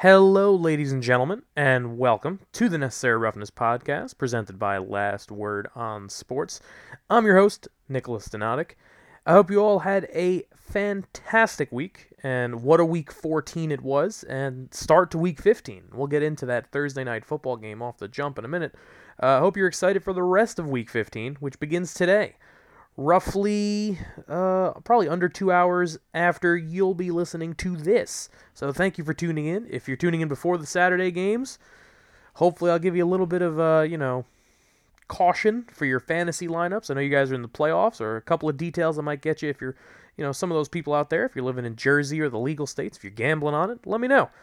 Hello, ladies and gentlemen, and welcome to the Necessary Roughness Podcast, presented by Last Word on Sports. I'm your host, Nicholas Donatic. I hope you all had a fantastic week, and what a week 14 it was, and start to week 15. We'll get into that Thursday night football game off the jump in a minute. I hope you're excited for the rest of week 15, which begins today. Roughly, probably under 2 hours after you'll be listening to this. So thank you for tuning in. If you're tuning in before the Saturday games, hopefully I'll give you a little bit of, caution for your fantasy lineups. I know you guys are in the playoffs, or a couple of details I might get you if you're, some of those people out there, if you're living in Jersey or the legal states, if you're gambling on it, let me know.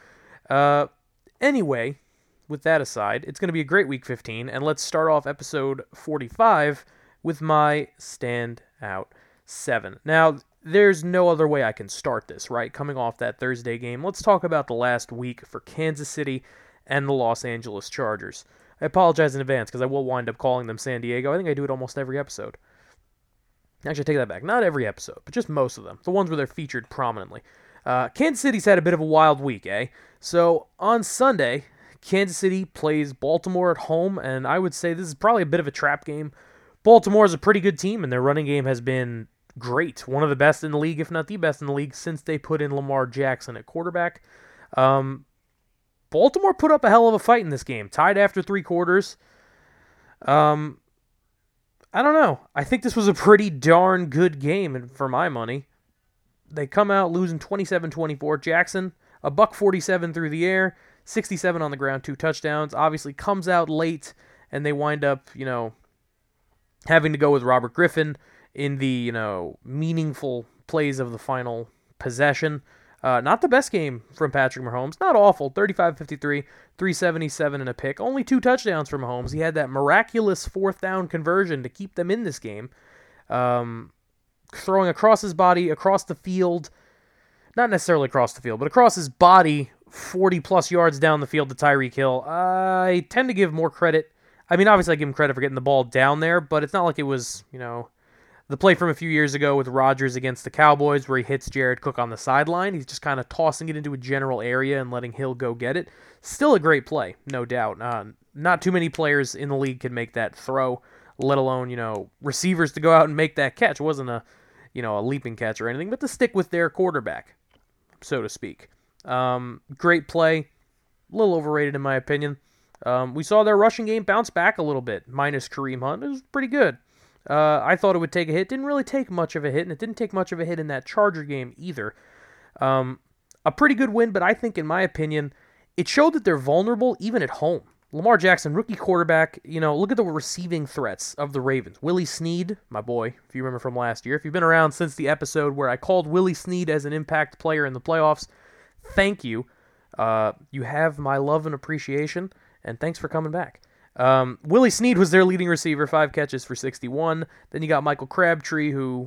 Anyway, with that aside, it's going to be a great week 15, and let's start off episode 45 with my standout 7. Now, there's no other way I can start this, right? Coming off that Thursday game, let's talk about the last week for Kansas City and the Los Angeles Chargers. I apologize in advance because I will wind up calling them San Diego. I think I do it almost every episode. Actually, I take that back. Not every episode, but just most of them. The ones where they're featured prominently. Kansas City's had a bit of a wild week, eh? So, on Sunday, Kansas City plays Baltimore at home, and I would say this is probably a bit of a trap game. Baltimore is a pretty good team, and their running game has been great. One of the best in the league, if not the best in the league, since they put in Lamar Jackson at quarterback. Baltimore put up a hell of a fight in this game, tied after 3 quarters. I don't know. I think this was a pretty darn good game for my money. They come out losing 27-24. Jackson, a $147 through the air, 67 on the ground, 2 touchdowns. Obviously comes out late, and they wind up, having to go with Robert Griffin in the, meaningful plays of the final possession. Not the best game from Patrick Mahomes. Not awful. 35-53, 377 and a pick. Only 2 touchdowns from Mahomes. He had that miraculous 4th down conversion to keep them in this game. Throwing across his body, across the field. Not necessarily across the field, but across his body, 40-plus yards down the field to Tyreek Hill. I tend to give more credit. I mean, obviously I give him credit for getting the ball down there, but it's not like it was, the play from a few years ago with Rodgers against the Cowboys where he hits Jared Cook on the sideline. He's just kind of tossing it into a general area and letting Hill go get it. Still a great play, no doubt. Not too many players in the league can make that throw, let alone, receivers to go out and make that catch. It wasn't a leaping catch or anything, but to stick with their quarterback, so to speak. Great play. A little overrated in my opinion. We saw their rushing game bounce back a little bit, minus Kareem Hunt. It was pretty good. I thought it would take a hit. Didn't really take much of a hit, and it didn't take much of a hit in that Charger game either. A pretty good win, but I think, in my opinion, it showed that they're vulnerable even at home. Lamar Jackson, rookie quarterback, look at the receiving threats of the Ravens. Willie Snead, my boy, if you remember from last year. If you've been around since the episode where I called Willie Snead as an impact player in the playoffs, thank you. You have my love and appreciation. And thanks for coming back. Willie Snead was their leading receiver, 5 catches for 61. Then you got Michael Crabtree, who,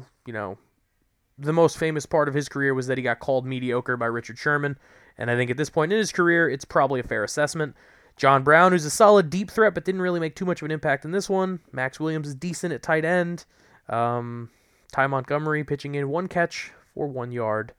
the most famous part of his career was that he got called mediocre by Richard Sherman. And I think at this point in his career, it's probably a fair assessment. John Brown, who's a solid deep threat, but didn't really make too much of an impact in this one. Max Williams is decent at tight end. Ty Montgomery pitching in 1 catch for 1 yard.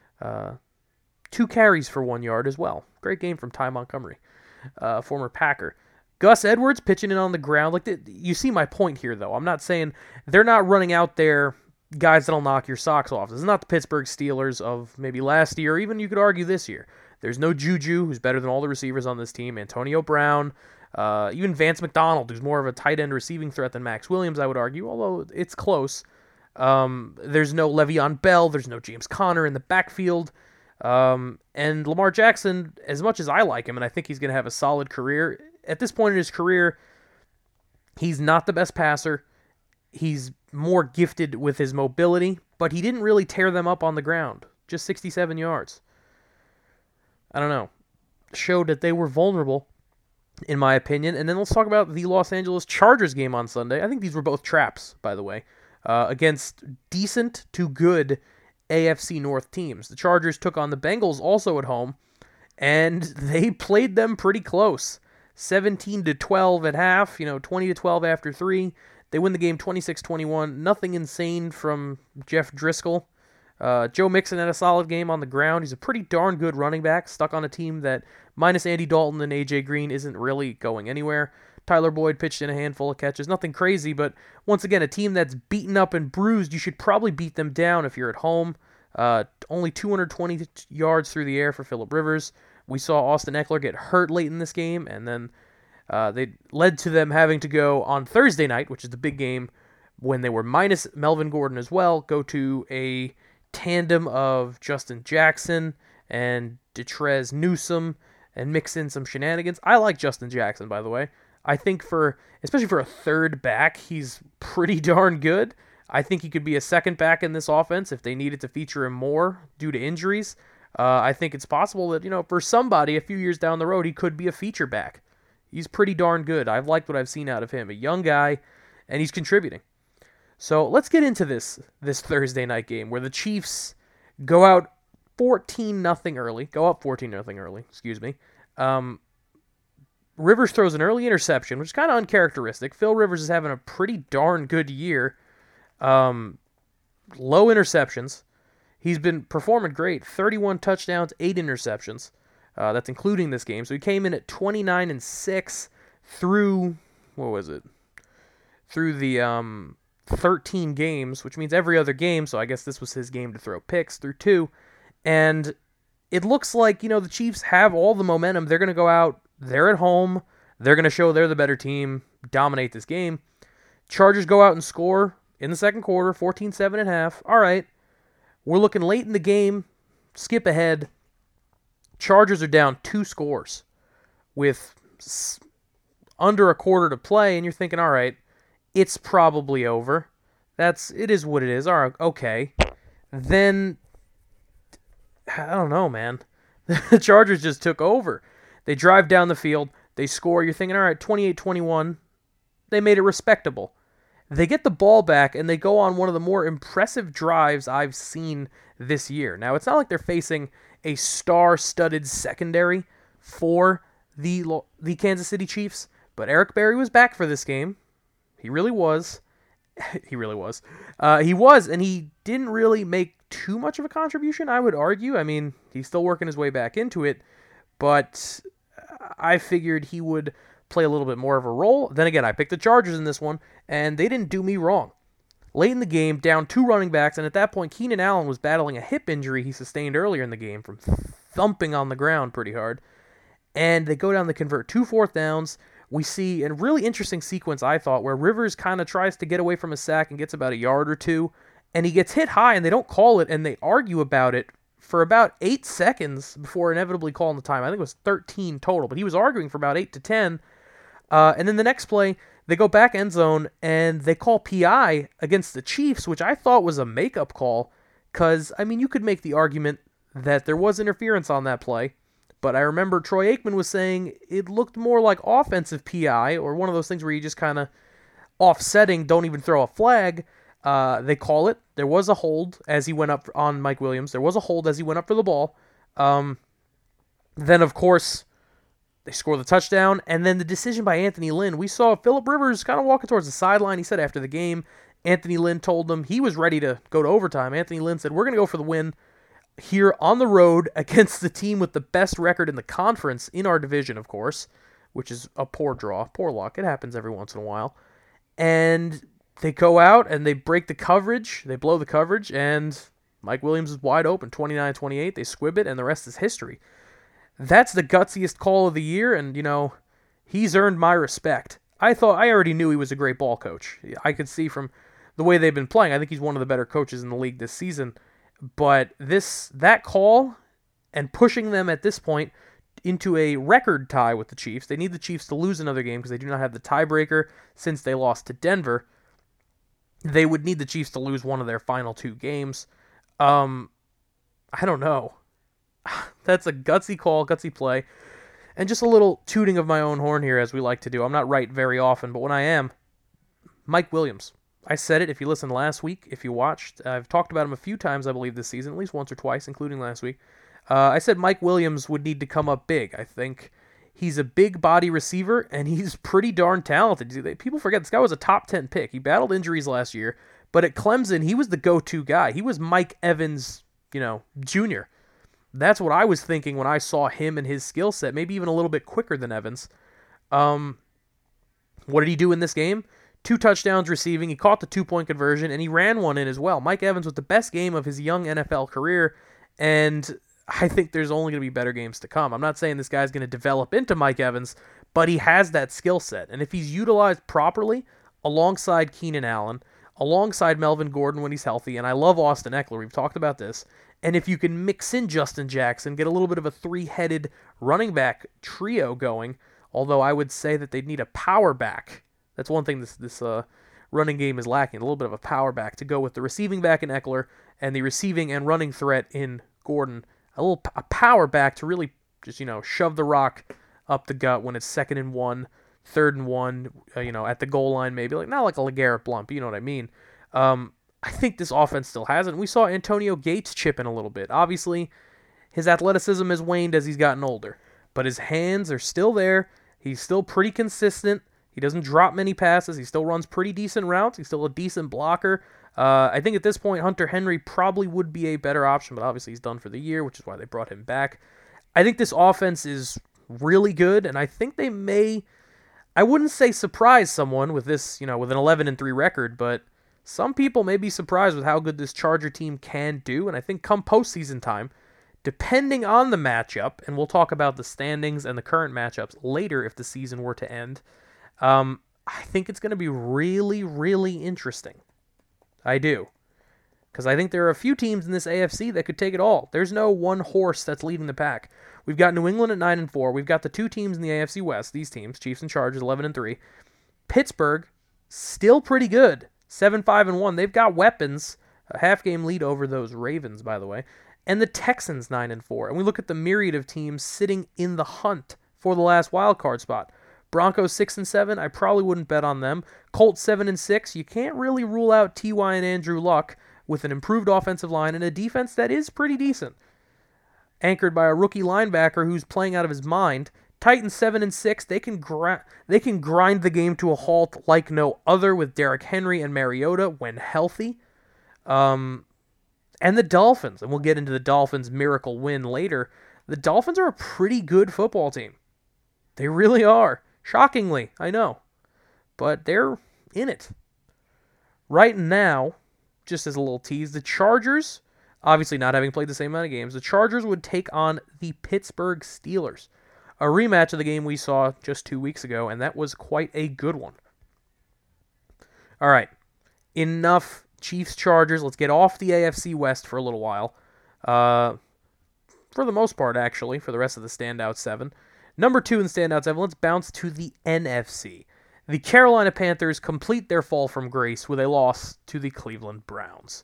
2 carries for 1 yard as well. Great game from Ty Montgomery. Former Packer. Gus Edwards pitching in on the ground. You see my point here, though. I'm not saying they're not running out there guys that'll knock your socks off. This is not the Pittsburgh Steelers of maybe last year, or even you could argue this year. There's no Juju, who's better than all the receivers on this team. Antonio Brown, even Vance McDonald, who's more of a tight end receiving threat than Max Williams, I would argue, although it's close. There's no Le'Veon Bell. There's no James Conner in the backfield. And Lamar Jackson, as much as I like him, and I think he's going to have a solid career, at this point in his career, he's not the best passer. He's more gifted with his mobility, but he didn't really tear them up on the ground. Just 67 yards. I don't know. Showed that they were vulnerable, in my opinion. And then let's talk about the Los Angeles Chargers game on Sunday. I think these were both traps, by the way, against decent to good AFC North teams. The Chargers took on the Bengals also at home, and they played them pretty close. 17-12 at half, 20-12 after 3. They win the game 26-21. Nothing insane from Jeff Driscoll. Joe Mixon had a solid game on the ground. He's a pretty darn good running back, stuck on a team that, minus Andy Dalton and A.J. Green, isn't really going anywhere. Tyler Boyd pitched in a handful of catches. Nothing crazy, but once again, a team that's beaten up and bruised, you should probably beat them down if you're at home. Only 220 yards through the air for Phillip Rivers. We saw Austin Eckler get hurt late in this game, and then they led to them having to go on Thursday night, which is the big game, when they were minus Melvin Gordon as well, go to a tandem of Justin Jackson and Detrez Newsome and mix in some shenanigans. I like Justin Jackson, by the way. I think especially for a third back, he's pretty darn good. I think he could be a second back in this offense if they needed to feature him more due to injuries. I think it's possible that, for somebody a few years down the road, he could be a feature back. He's pretty darn good. I've liked what I've seen out of him. A young guy, and he's contributing. So let's get into this Thursday night game where the Chiefs go out 14-0 early. Go up 14-0 early, excuse me. Rivers throws an early interception, which is kind of uncharacteristic. Phil Rivers is having a pretty darn good year. Low interceptions. He's been performing great. 31 touchdowns, 8 interceptions. That's including this game. So he came in at 29-6 through, through the 13 games, which means every other game. So I guess this was his game to throw picks through 2. And it looks like, the Chiefs have all the momentum. They're going to go out. They're at home. They're going to show they're the better team, dominate this game. Chargers go out and score in the second quarter, 14-7 at half. All right. We're looking late in the game. Skip ahead. Chargers are down 2 scores with under a quarter to play, and you're thinking, all right, it's probably over. It is what it is. All right, okay. Then, I don't know, man. The Chargers just took over. They drive down the field. They score. You're thinking, all right, 28-21. They made it respectable. They get the ball back, and they go on one of the more impressive drives I've seen this year. Now, it's not like they're facing a star-studded secondary for the Kansas City Chiefs, but Eric Berry was back for this game. He really was. He was, and he didn't really make too much of a contribution, I would argue. I mean, he's still working his way back into it, but I figured he would play a little bit more of a role. Then again, I picked the Chargers in this one, and they didn't do me wrong. Late in the game, down 2 running backs, and at that point, Keenan Allen was battling a hip injury he sustained earlier in the game from thumping on the ground pretty hard. And they go down to convert 2 fourth downs. We see a really interesting sequence, I thought, where Rivers kind of tries to get away from a sack and gets about a yard or 2, and he gets hit high, and they don't call it, and they argue about it for about 8 seconds before inevitably calling the time. I think it was 13 total, but he was arguing for about 8 to 10. And then the next play, they go back end zone, and they call PI against the Chiefs, which I thought was a makeup call, because, you could make the argument that there was interference on that play, but I remember Troy Aikman was saying it looked more like offensive PI, or one of those things where you just kind of offsetting, don't even throw a flag. They call it. There was a hold as he went up on Mike Williams. There was a hold as he went up for the ball. Then, of course, they score the touchdown, and then the decision by Anthony Lynn. We saw Phillip Rivers kind of walking towards the sideline. He said after the game, Anthony Lynn told them he was ready to go to overtime. Anthony Lynn said, we're going to go for the win here on the road against the team with the best record in the conference, in our division, of course, which is a poor draw, poor luck. It happens every once in a while. And they go out and they break the coverage. They blow the coverage, and Mike Williams is wide open, 29-28. They squib it, and the rest is history. That's the gutsiest call of the year, and, he's earned my respect. I already knew he was a great ball coach. I could see from the way they've been playing. I think he's one of the better coaches in the league this season. But that call and pushing them at this point into a record tie with the Chiefs. They need the Chiefs to lose another game because they do not have the tiebreaker since they lost to Denver. They would need the Chiefs to lose one of their final 2 games. I don't know. That's a gutsy call, gutsy play. And just a little tooting of my own horn here, as we like to do. I'm not right very often, but when I am, Mike Williams. I said it if you listened last week, if you watched. I've talked about him a few times, I believe, this season, at least once or twice, including last week. I said Mike Williams would need to come up big. I think he's a big body receiver, and he's pretty darn talented. People forget this guy was a top 10 pick. He battled injuries last year, But at Clemson, he was the go-to guy. He was Mike Evans, Jr. That's what I was thinking when I saw him and his skill set, maybe even a little bit quicker than Evans. What did he do in this game? 2 touchdowns receiving. He caught the 2-point conversion, and he ran one in as well. Mike Evans was the best game of his young NFL career, and I think there's only going to be better games to come. I'm not saying this guy's going to develop into Mike Evans, but he has that skill set. And if he's utilized properly alongside Keenan Allen, alongside Melvin Gordon when he's healthy, and I love Austin Eckler, we've talked about this, and if you can mix in Justin Jackson, get a little bit of a 3-headed running back trio going, although I would say that they'd need a power back. That's one thing this running game is lacking, a little bit of a power back to go with the receiving back in Eckler and the receiving and running threat in Gordon. A power back to really just, shove the rock up the gut when it's 2nd and 1, 3rd and 1, at the goal line maybe. Not like a LeGarrette Blount, but you know what I mean. I think this offense still has it. We saw Antonio Gates chip in a little bit. Obviously, his athleticism has waned as he's gotten older, but his hands are still there. He's still pretty consistent. He doesn't drop many passes. He still runs pretty decent routes. He's still a decent blocker. I think at this point, Hunter Henry probably would be a better option, but obviously he's done for the year, which is why they brought him back. I think this offense is really good, and I think they may, I wouldn't say surprise someone with this, with an 11-3 record, but some people may be surprised with how good this Charger team can do, and I think come postseason time, depending on the matchup, and we'll talk about the standings and the current matchups later if the season were to end, I think it's going to be really, really interesting. I do. Because I think there are a few teams in this AFC that could take it all. There's no one horse that's leading the pack. We've got New England at 9-4. We've got the 2 teams in the AFC West, these teams, Chiefs and Chargers, 11-3. Pittsburgh, still pretty good, 7-5-1. They've got weapons, a half-game lead over those Ravens, by the way. And the Texans, 9-4. And we look at the myriad of teams sitting in the hunt for the last wild card spot. Broncos 6-7. I probably wouldn't bet on them. Colts 7-6. You can't really rule out T.Y. and Andrew Luck with an improved offensive line and a defense that is pretty decent, anchored by a rookie linebacker who's playing out of his mind. Titans 7-6. They can grind the game to a halt like no other with Derrick Henry and Mariota when healthy. And the Dolphins, and we'll get into the Dolphins' miracle win later. The Dolphins are a pretty good football team. They really are. Shockingly, I know. But they're in it. Right now, just as a little tease, the Chargers, obviously not having played the same amount of games, the Chargers would take on the Pittsburgh Steelers. A rematch of the game we saw just 2 weeks ago, and that was quite a good one. All right, enough Chiefs-Chargers. Let's get off the AFC West for a little while. For the most part, actually, for the rest of the standout 7. Number 2 in the standout 7, let's bounce to the NFC. The Carolina Panthers complete their fall from grace with a loss to the Cleveland Browns.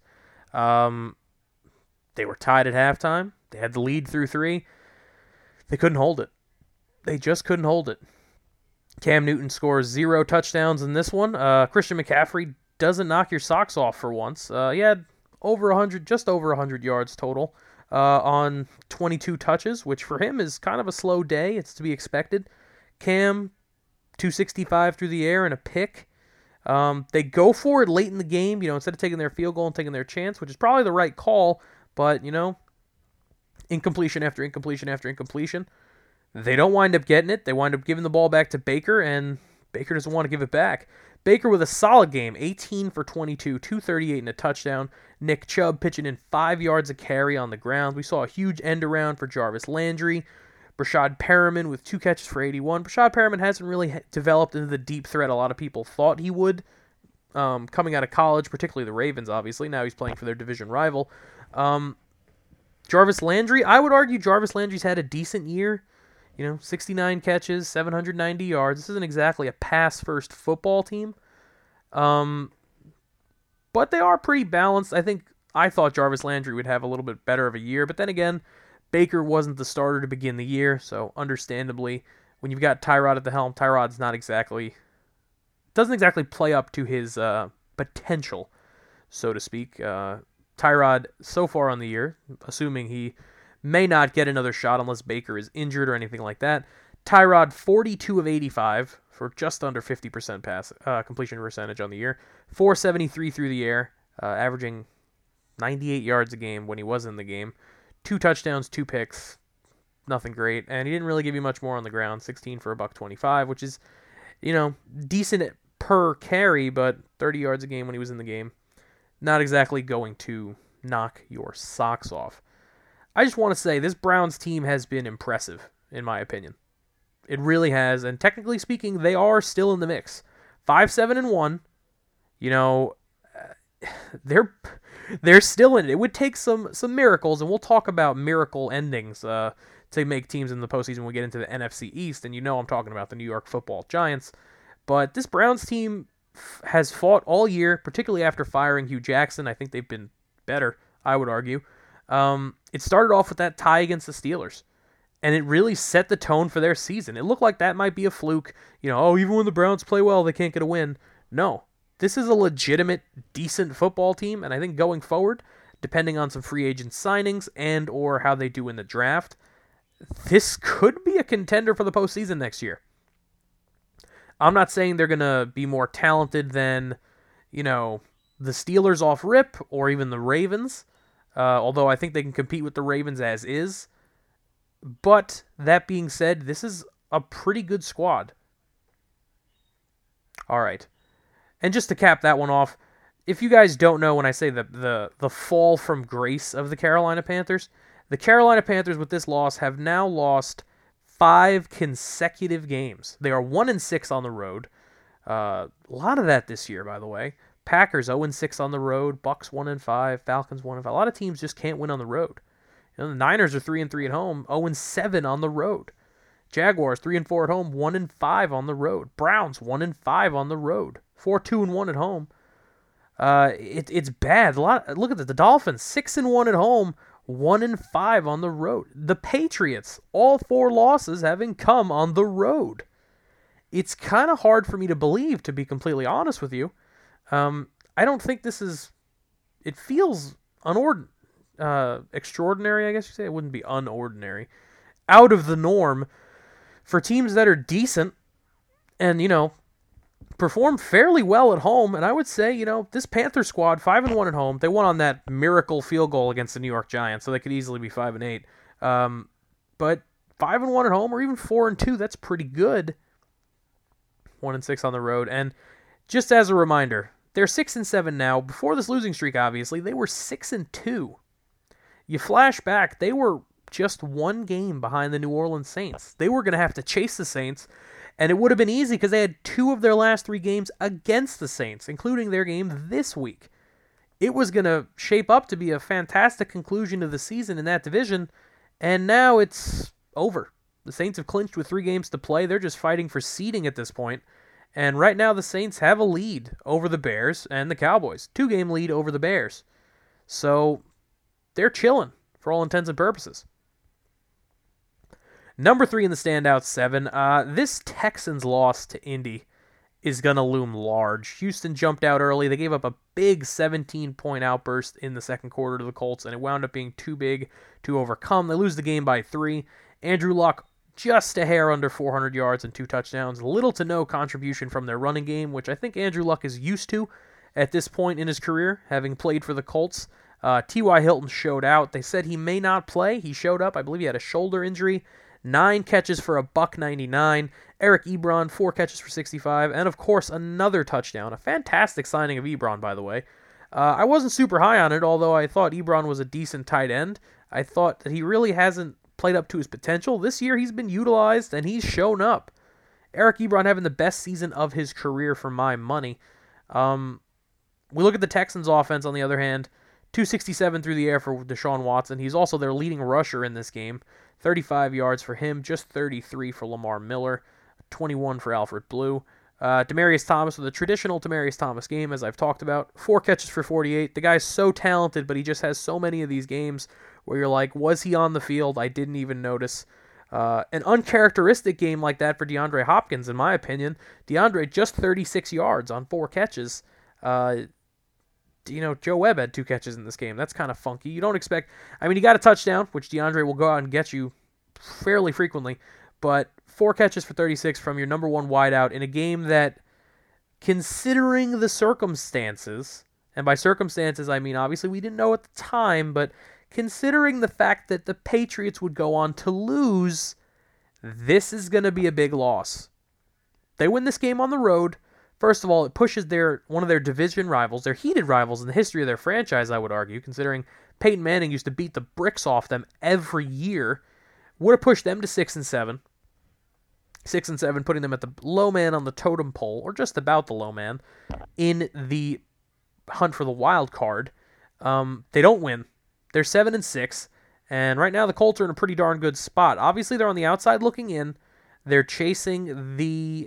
They were tied at halftime. They had the lead through 3. They couldn't hold it. They just couldn't hold it. Cam Newton scores 0 touchdowns in this one. Christian McCaffrey doesn't knock your socks off for once. He had just over 100 yards total on 22 touches, which for him is kind of a slow day. It's to be expected. Cam, 265 through the air and a pick. They go for it late in the game, instead of taking their field goal and taking their chance, which is probably the right call, but, incompletion after incompletion after incompletion. They don't wind up getting it. They wind up giving the ball back to Baker, and Baker doesn't want to give it back. Baker with a solid game, 18 for 22, 238 and a touchdown. Nick Chubb pitching in 5 yards a carry on the ground. We saw a huge end around for Jarvis Landry. Brashad Perriman with 2 catches for 81. Brashad Perriman hasn't really developed into the deep threat a lot of people thought he would coming out of college, particularly the Ravens, obviously. Now he's playing for their division rival. Jarvis Landry, I would argue Jarvis Landry's had a decent year. 69 catches, 790 yards. This isn't exactly a pass-first football team. But they are pretty balanced. I thought Jarvis Landry would have a little bit better of a year. But then again, Baker wasn't the starter to begin the year. So understandably, when you've got Tyrod at the helm, Tyrod's doesn't exactly play up to his potential, so to speak. Tyrod, so far on the year, assuming he may not get another shot unless Baker is injured or anything like that. Tyrod, 42 of 85 for just under 50% pass completion percentage on the year. 473 through the air, averaging 98 yards a game when he was in the game. 2 touchdowns, 2 picks, nothing great. And he didn't really give you much more on the ground, 16 for $125, which is, decent per carry, but 30 yards a game when he was in the game. Not exactly going to knock your socks off. I just want to say this Browns team has been impressive, in my opinion. It really has, and technically speaking, they are still in the mix. 5-7-1. They're still in it. It would take some miracles, and we'll talk about miracle endings to make teams in the postseason when we get into the NFC East, and I'm talking about the New York Football Giants. But this Browns team has fought all year, particularly after firing Hugh Jackson. I think they've been better, I would argue. It started off with that tie against the Steelers, and it really set the tone for their season. It looked like that might be a fluke. Even when the Browns play well, they can't get a win. No, this is a legitimate, decent football team, and I think going forward, depending on some free agent signings and or how they do in the draft, this could be a contender for the postseason next year. I'm not saying they're going to be more talented than, the Steelers off rip or even the Ravens, although I think they can compete with the Ravens as is. But that being said, this is a pretty good squad. All right. And just to cap that one off, if you guys don't know when I say the fall from grace of the Carolina Panthers with this loss have now lost 5 consecutive games. They are 1-6 on the road. A lot of that this year, by the way. Packers 0-6 on the road. Bucks 1-5. Falcons 1-5. A lot of teams just can't win on the road. The Niners are 3-3 at home, 0-7 on the road. Jaguars 3-4 at home, 1-5 on the road. Browns 1-5 on the road, 4-2-1 at home. It's bad. Look at the Dolphins 6-1 at home, 1-5 on the road. The Patriots, all 4 losses having come on the road. It's kind of hard for me to believe, to be completely honest with you. I don't think this is. It feels extraordinary, I guess you say. It wouldn't be unordinary. Out of the norm for teams that are decent and, perform fairly well at home. And I would say, this Panther squad, 5-1 at home. They won on that miracle field goal against the New York Giants, so they could easily be 5-8. But 5-1 at home, or even 4-2, that's pretty good. 1-6 on the road. And just as a reminder, they're 6-7 now. Before this losing streak, obviously, they were 6-2. You flash back, they were just 1 game behind the New Orleans Saints. They were going to have to chase the Saints, and it would have been easy because they had 2 of their last 3 games against the Saints, including their game this week. It was going to shape up to be a fantastic conclusion to the season in that division, and now it's over. The Saints have clinched with 3 games to play. They're just fighting for seeding at this point. And right now the Saints have a lead over the Bears and the Cowboys. 2-game lead over the Bears. So they're chilling for all intents and purposes. Number 3 in the standout 7. This Texans loss to Indy is going to loom large. Houston jumped out early. They gave up a big 17-point outburst in the second quarter to the Colts, and it wound up being too big to overcome. They lose the game by 3. Andrew Luck just a hair under 400 yards and 2 touchdowns. Little to no contribution from their running game, which I think Andrew Luck is used to at this point in his career, having played for the Colts. T.Y. Hilton showed out. They said he may not play. He showed up. I believe he had a shoulder injury. 9 catches for $199. Eric Ebron, 4 catches for 65. And, of course, another touchdown. A fantastic signing of Ebron, by the way. I wasn't super high on it, although I thought Ebron was a decent tight end. I thought that he really hasn't played up to his potential. This year he's been utilized and he's shown up. Eric Ebron having the best season of his career for my money. We look at the Texans offense on the other hand. 267 through the air for Deshaun Watson. He's also their leading rusher in this game. 35 yards for him, just 33 for Lamar Miller, 21 for Alfred Blue. Demaryius Thomas with a traditional Demaryius Thomas game, as I've talked about. 4 catches for 48. The guy's so talented, but he just has so many of these games where you're like, was he on the field? I didn't even notice. An uncharacteristic game like that for DeAndre Hopkins, in my opinion. DeAndre just 36 yards on 4 catches. Joe Webb had 2 catches in this game. That's kind of funky. You don't expect... he got a touchdown, which DeAndre will go out and get you fairly frequently, but 4 catches for 36 from your number 1 wideout in a game that, considering the circumstances, And by circumstances, I mean, obviously we didn't know at the time, but considering the fact that the Patriots would go on to lose, this is going to be a big loss. They win this game on the road. First of all, it pushes one of their division rivals, their heated rivals in the history of their franchise, I would argue, considering Peyton Manning used to beat the bricks off them every year. Would have pushed them to 6-7. 6-7, putting them at the low man on the totem pole, or just about the low man, in the hunt for the wild card. They don't win. They're 7-6, and right now the Colts are in a pretty darn good spot. Obviously, they're on the outside looking in. They're chasing the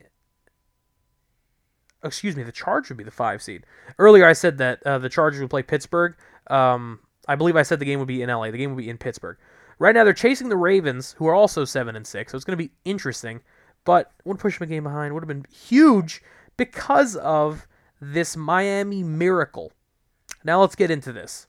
Chargers would be the 5 seed. Earlier I said that the Chargers would play Pittsburgh. I believe I said the game would be in LA. The game would be in Pittsburgh. Right now they're chasing the Ravens, who are also 7-6, so it's going to be interesting. But would push them a game behind. Would have been huge because of this Miami miracle. Now let's get into this.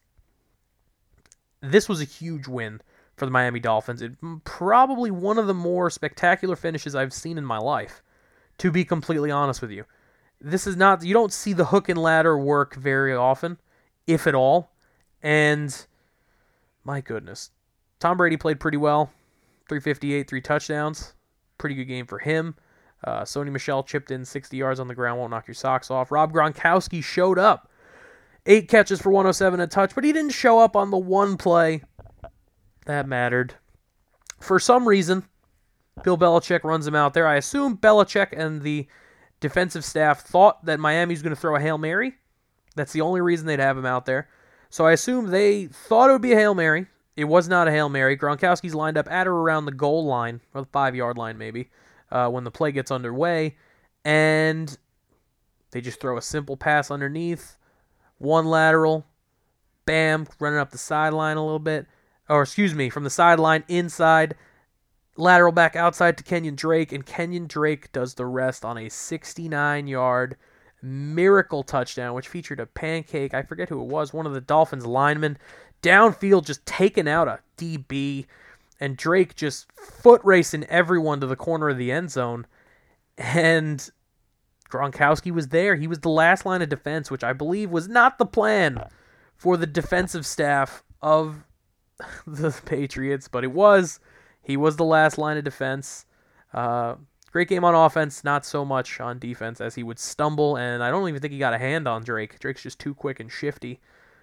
This was a huge win for the Miami Dolphins. It probably one of the more spectacular finishes I've seen in my life, to be completely honest with you. This is not, you don't see the hook and ladder work very often, if at all. And my goodness, Tom Brady played pretty well. 358, 3 touchdowns. Pretty good game for him. Sony Michel chipped in 60 yards on the ground, won't knock your socks off. Rob Gronkowski showed up. 8 catches for 107 a touch, but he didn't show up on the one play that mattered. For some reason, Bill Belichick runs him out there. I assume Belichick and the defensive staff thought that Miami's going to throw a Hail Mary. That's the only reason they'd have him out there. So I assume they thought it would be a Hail Mary. It was not a Hail Mary. Gronkowski's lined up at or around the goal line, or the 5-yard line maybe, when the play gets underway. And they just throw a simple pass underneath. One lateral. Bam, running up the sideline a little bit. From the sideline inside. Lateral back outside to Kenyon Drake, and Kenyon Drake does the rest on a 69-yard miracle touchdown, which featured a pancake. I forget who it was, one of the Dolphins linemen. Downfield, just taking out a DB, and Drake just foot racing everyone to the corner of the end zone. And Gronkowski was there. He was the last line of defense, which I believe was not the plan for the defensive staff of the Patriots, but it was. He was the last line of defense. Great game on offense, not so much on defense, as he would stumble, and I don't even think he got a hand on Drake. Drake's just too quick and shifty.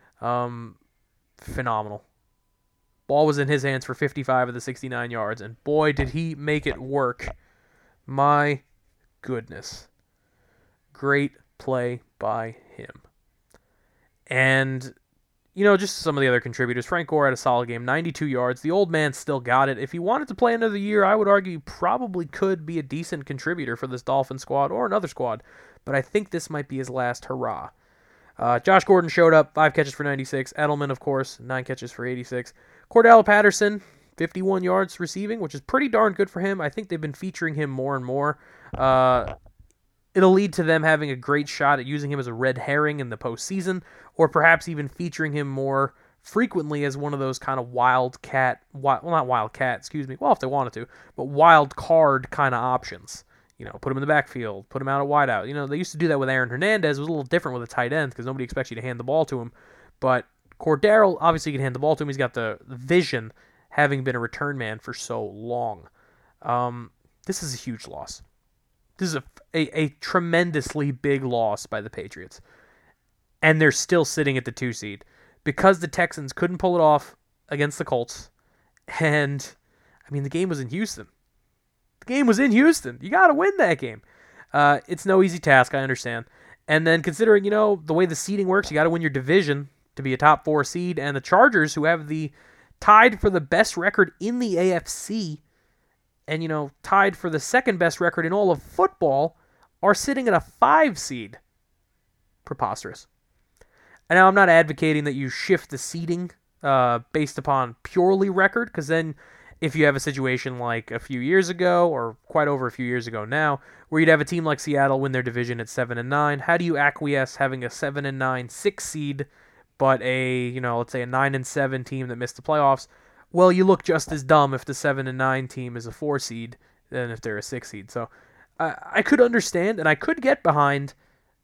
Phenomenal. Ball was in his hands for 55 of the 69 yards, and boy, did he make it work. My goodness. Great play by him. And just some of the other contributors. Frank Gore had a solid game, 92 yards. The old man still got it. If he wanted to play another year, I would argue he probably could be a decent contributor for this Dolphin squad or another squad. But I think this might be his last hurrah. Josh Gordon showed up, 5 catches for 96. Edelman, of course, 9 catches for 86. Cordell Patterson, 51 yards receiving, which is pretty darn good for him. I think they've been featuring him more and more. It'll lead to them having a great shot at using him as a red herring in the postseason, or perhaps even featuring him more frequently as one of those kind of wild card kind of options. Put him in the backfield, put him out at wideout. They used to do that with Aaron Hernandez. It was a little different with a tight end because nobody expects you to hand the ball to him. But Cordero, obviously, you can hand the ball to him. He's got the vision, having been a return man for so long. This is a huge loss. This is a tremendously big loss by the Patriots. And they're still sitting at the 2 seed because the Texans couldn't pull it off against the Colts. And, the game was in Houston. You got to win that game. It's no easy task, I understand. And then considering, the way the seeding works, you got to win your division to be a top 4 seed. And the Chargers, who have the tied for the best record in the AFC, and, tied for the second best record in all of football, are sitting at a 5 seed. Preposterous. And now I'm not advocating that you shift the seeding based upon purely record, because then if you have a situation like a few years ago, or quite over a few years ago now, where you'd have a team like Seattle win their division at 7-9, how do you acquiesce having a 7-9 6 seed, but let's say a 9-7 team that missed the playoffs? Well, you look just as dumb if the 7-9 team is a 4 seed than if they're a 6 seed. So I could understand, and I could get behind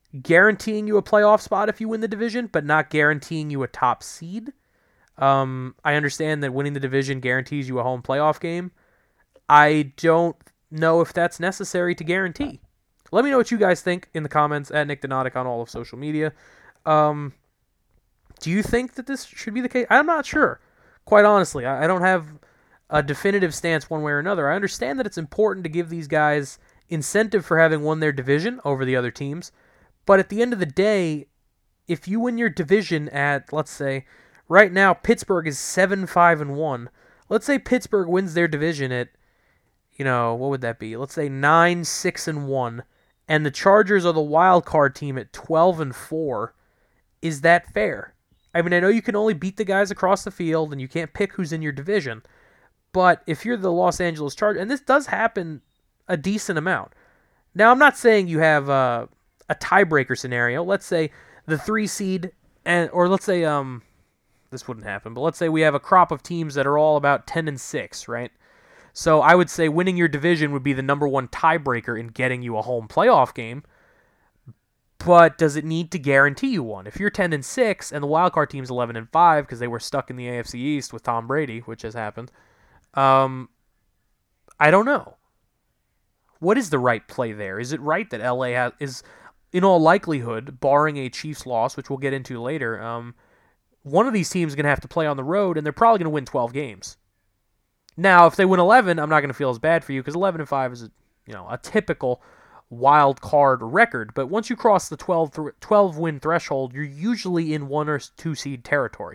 guaranteeing you a playoff spot if you win the division, but not guaranteeing you a top seed. I understand that winning the division guarantees you a home playoff game. I don't know if that's necessary to guarantee. Let me know what you guys think in the comments at Nick Donatic on all of social media. Do you think that this should be the case? I'm not sure. Quite honestly, I don't have a definitive stance one way or another. I understand that it's important to give these guys incentive for having won their division over the other teams, but at the end of the day, if you win your division at, let's say, right now Pittsburgh is 7-5-1. Let's say Pittsburgh wins their division at, what would that be? Let's say 9-6-1, and the Chargers are the wild card team at 12-4. Is that fair? I mean, I know you can only beat the guys across the field, and you can't pick who's in your division. But if you're the Los Angeles Chargers, and this does happen a decent amount. Now, I'm not saying you have a tiebreaker scenario. Let's say the 3 seed, or let's say this wouldn't happen, but let's say we have a crop of teams that are all about 10-6, right? So I would say winning your division would be the number one tiebreaker in getting you a home playoff game. But does it need to guarantee you one? If you're 10-6 and the wildcard team's 11-5 because they were stuck in the AFC East with Tom Brady, which has happened, I don't know. What is the right play there? Is it right that LA is, in all likelihood, barring a Chiefs loss, which we'll get into later, one of these teams is going to have to play on the road, and they're probably going to win 12 games. Now, if they win 11, I'm not going to feel as bad for you because 11-5 is a typical wild card record, but once you cross the 12 win threshold, you're usually in 1 or 2 seed territory,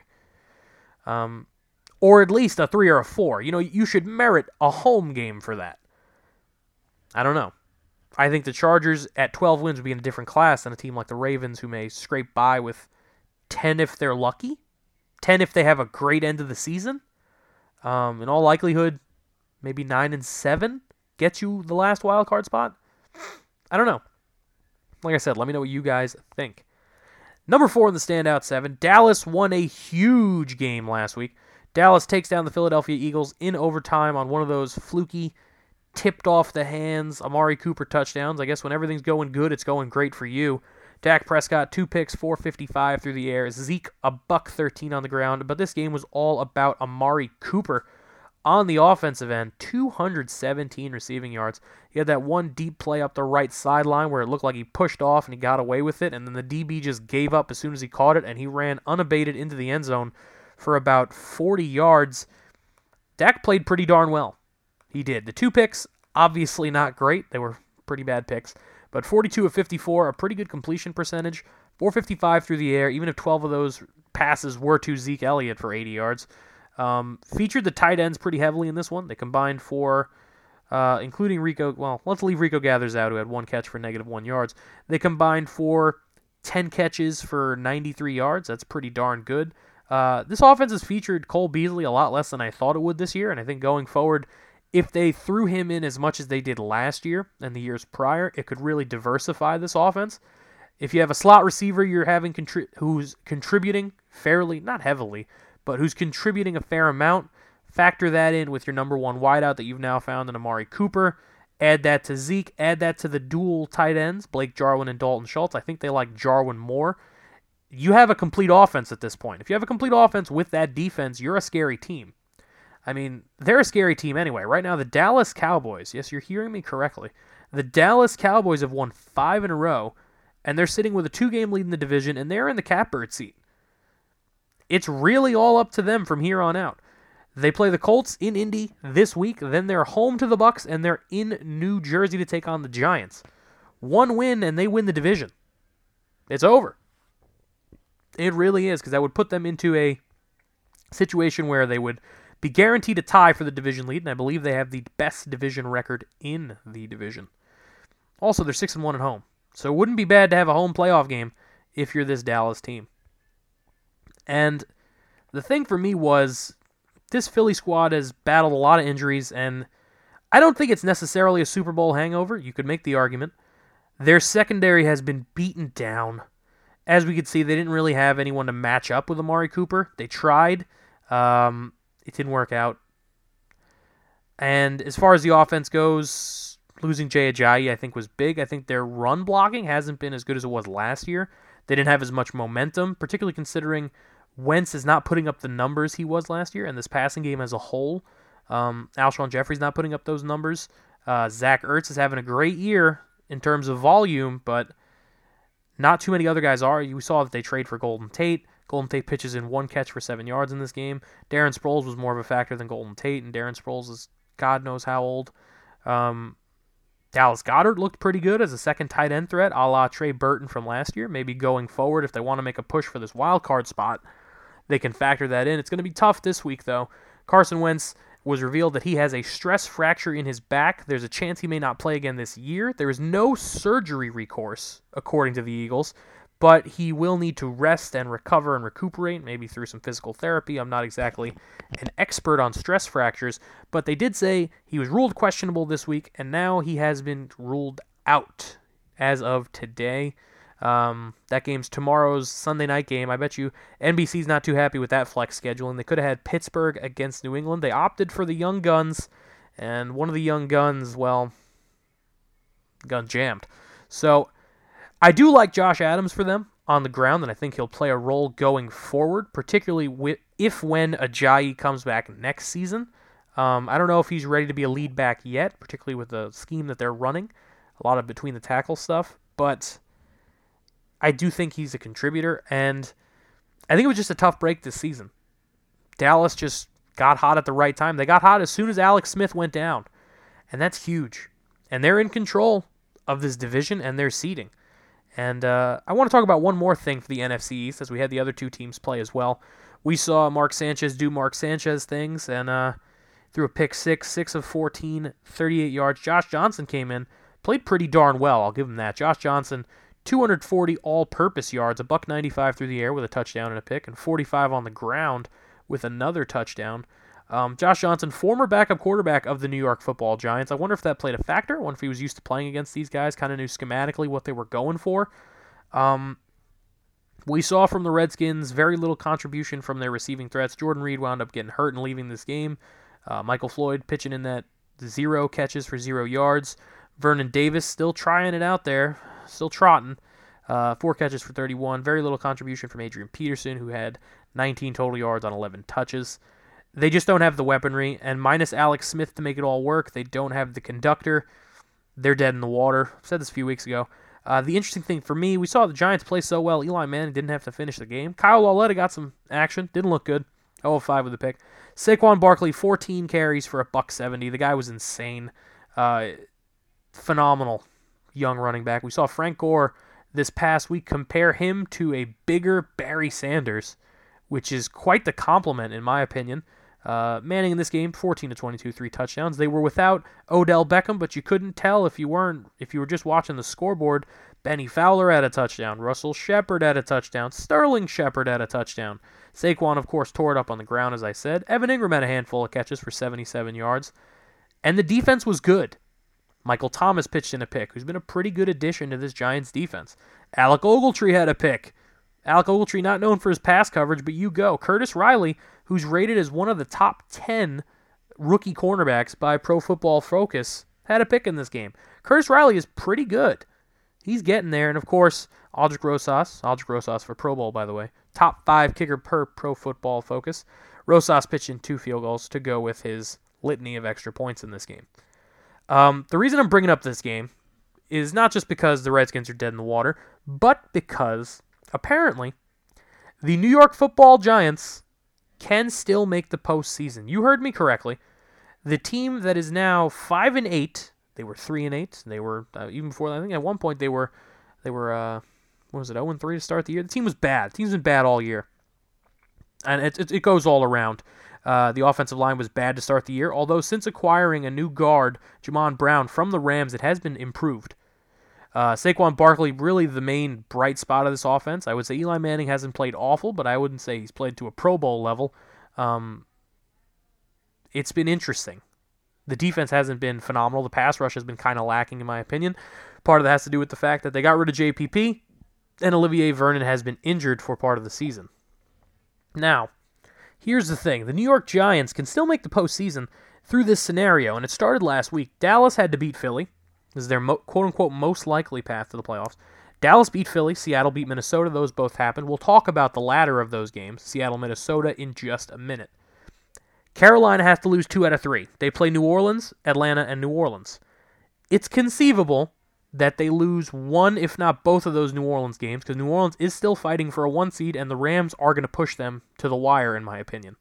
or at least a 3 or a 4. You should merit a home game for that. I don't know. I think the Chargers at 12 wins would be in a different class than a team like the Ravens, who may scrape by with 10 if they're lucky, 10 if they have a great end of the season. In all likelihood, maybe 9-7 gets you the last wild card spot. I don't know. Like I said, let me know what you guys think. Number 4 in the standout 7, Dallas won a huge game last week. Dallas takes down the Philadelphia Eagles in overtime on one of those fluky, tipped off the hands Amari Cooper touchdowns. I guess when everything's going good, it's going great for you. Dak Prescott, 2 picks, 455 through the air. Zeke, $113 on the ground. But this game was all about Amari Cooper on the offensive end. 217 receiving yards. He had that one deep play up the right sideline where it looked like he pushed off and he got away with it. And then the DB just gave up as soon as he caught it, and he ran unabated into the end zone for about 40 yards. Dak played pretty darn well. He did. The 2 picks, obviously not great. They were pretty bad picks. But 42 of 54, a pretty good completion percentage. 455 through the air, even if 12 of those passes were to Zeke Elliott for 80 yards. Featured the tight ends pretty heavily in this one. They combined for, including Rico, well, let's leave Rico Gathers out, who had 1 catch for -1 yards. They combined for 10 catches for 93 yards. That's pretty darn good. This offense has featured Cole Beasley a lot less than I thought it would this year, and I think going forward, if they threw him in as much as they did last year and the years prior, it could really diversify this offense. If you have a slot receiver you're having who's contributing fairly, not heavily, but who's contributing a fair amount, factor that in with your number 1 wideout that you've now found in Amari Cooper. Add that to Zeke. Add that to the dual tight ends, Blake Jarwin and Dalton Schultz. I think they like Jarwin more. You have a complete offense at this point. If you have a complete offense with that defense, you're a scary team. I mean, they're a scary team anyway. Right now, the Dallas Cowboys, yes, you're hearing me correctly, the Dallas Cowboys have won 5 in a row, and they're sitting with a 2-game lead in the division, and they're in the catbird seat. It's really all up to them from here on out. They play the Colts in Indy this week, then they're home to the Bucs, and they're in New Jersey to take on the Giants. 1 win, and they win the division. It's over. It really is, because that would put them into a situation where they would be guaranteed a tie for the division lead, and I believe they have the best division record in the division. Also, they're 6-1 at home, so it wouldn't be bad to have a home playoff game if you're this Dallas team. And the thing for me was, this Philly squad has battled a lot of injuries, and I don't think it's necessarily a Super Bowl hangover. You could make the argument. Their secondary has been beaten down. As we could see, they didn't really have anyone to match up with Amari Cooper. They tried. It didn't work out. And as far as the offense goes, Losing Jay Ajayi, I think, was big. I think their run blocking hasn't been as good as it was last year. They didn't have as much momentum, particularly considering Wentz is not putting up the numbers he was last year, and this passing game as a whole. Alshon Jeffrey's not putting up those numbers. Zach Ertz is having a great year in terms of volume, but not too many other guys are. You saw that they trade for Golden Tate. Golden Tate pitches in 1 catch for 7 yards in this game. Darren Sproles was more of a factor than Golden Tate, and Darren Sproles is God knows how old. Dallas Goedert looked pretty good as a second tight end threat, a la Trey Burton from last year. Maybe going forward, if they want to make a push for this wild card spot, they can factor that in. It's going to be tough this week, though. Carson Wentz was revealed that he has a stress fracture in his back. There's a chance he may not play again this year. There is no surgery recourse, according to the Eagles, but he will need to rest and recover and recuperate, maybe through some physical therapy. I'm not exactly an expert on stress fractures, but they did say he was ruled questionable this week, and now he has been ruled out as of today. That game's tomorrow's Sunday night game. I bet you NBC's not too happy with that flex scheduling. They could have had Pittsburgh against New England. They opted for the young guns, and one of the young guns, well, gun jammed. So I do like Josh Adams for them on the ground, and I think he'll play a role going forward, particularly when Ajayi comes back next season. I don't know if he's ready to be a lead back yet, particularly with the scheme that they're running, a lot of between the tackle stuff, but I do think he's a contributor, and I think it was just a tough break this season. Dallas just got hot at the right time. They got hot as soon as Alex Smith went down, and that's huge. And they're in control of this division and their seeding. And I want to talk about one more thing for the NFC East, as we had the other two teams play as well. We saw Mark Sanchez do Mark Sanchez things, and threw a pick 6 of 14, 38 yards. Josh Johnson came in, played pretty darn well, I'll give him that. Josh Johnson, 240 all-purpose yards, a $195 through the air with a touchdown and a pick, and 45 on the ground with another touchdown. Josh Johnson, former backup quarterback of the New York Football Giants. I wonder if that played a factor. I wonder if he was used to playing against these guys, kind of knew schematically what they were going for. We saw from the Redskins very little contribution from their receiving threats. Jordan Reed wound up getting hurt and leaving this game. Michael Floyd pitching in that 0 catches for 0 yards. Vernon Davis still trying it out there, still trotting. 4 catches for 31. Very little contribution from Adrian Peterson, who had 19 total yards on 11 touches. They just don't have the weaponry, and minus Alex Smith to make it all work, they don't have the conductor. They're dead in the water. I said this a few weeks ago. The interesting thing for me, we saw the Giants play so well, Eli Manning didn't have to finish the game. Kyle Lauletta got some action, didn't look good. 0-5 with the pick. Saquon Barkley, 14 carries for a $170. The guy was insane. Phenomenal young running back. We saw Frank Gore this past week compare him to a bigger Barry Sanders, which is quite the compliment in my opinion. Manning in this game, 14 to 22, 3 touchdowns. They were without Odell Beckham, but you couldn't tell if you were just watching the scoreboard. Benny Fowler had a touchdown. Russell Shepard had a touchdown. Sterling Shepard had a touchdown. Saquon, of course, tore it up on the ground, as I said. Evan Ingram had a handful of catches for 77 yards. And the defense was good. Michael Thomas pitched in a pick, who's been a pretty good addition to this Giants defense. Alec Ogletree had a pick. Alec Ogletree, not known for his pass coverage, but you go. Curtis Riley, who's rated as one of the top 10 rookie cornerbacks by Pro Football Focus, had a pick in this game. Curtis Riley is pretty good. He's getting there. And, of course, Aldrick Rosas for Pro Bowl, by the way. Top 5 kicker per Pro Football Focus. Rosas pitched in 2 field goals to go with his litany of extra points in this game. The reason I'm bringing up this game is not just because the Redskins are dead in the water, but because, apparently, the New York Football Giants can still make the postseason. You heard me correctly. The team that is now 5-8, they were 3-8. They were even before that. I think at one point they were what was it, 0-3 to start the year. The team was bad. The team's been bad all year, and it goes all around. The offensive line was bad to start the year, although since acquiring a new guard, Jamon Brown, from the Rams, it has been improved. Saquon Barkley, really the main bright spot of this offense. I would say Eli Manning hasn't played awful, but I wouldn't say he's played to a Pro Bowl level. It's been interesting. The defense hasn't been phenomenal. The pass rush has been kind of lacking, in my opinion. Part of that has to do with the fact that they got rid of JPP, and Olivier Vernon has been injured for part of the season. Now, here's the thing. The New York Giants can still make the postseason through this scenario, and it started last week. Dallas had to beat Philly. This is their quote-unquote most likely path to the playoffs. Dallas beat Philly. Seattle beat Minnesota. Those both happened. We'll talk about the latter of those games, Seattle-Minnesota, in just a minute. Carolina has to lose 2 out of 3. They play New Orleans, Atlanta, and New Orleans. It's conceivable that they lose one, if not both of those New Orleans games, because New Orleans is still fighting for a 1 seed, and the Rams are going to push them to the wire, in my opinion.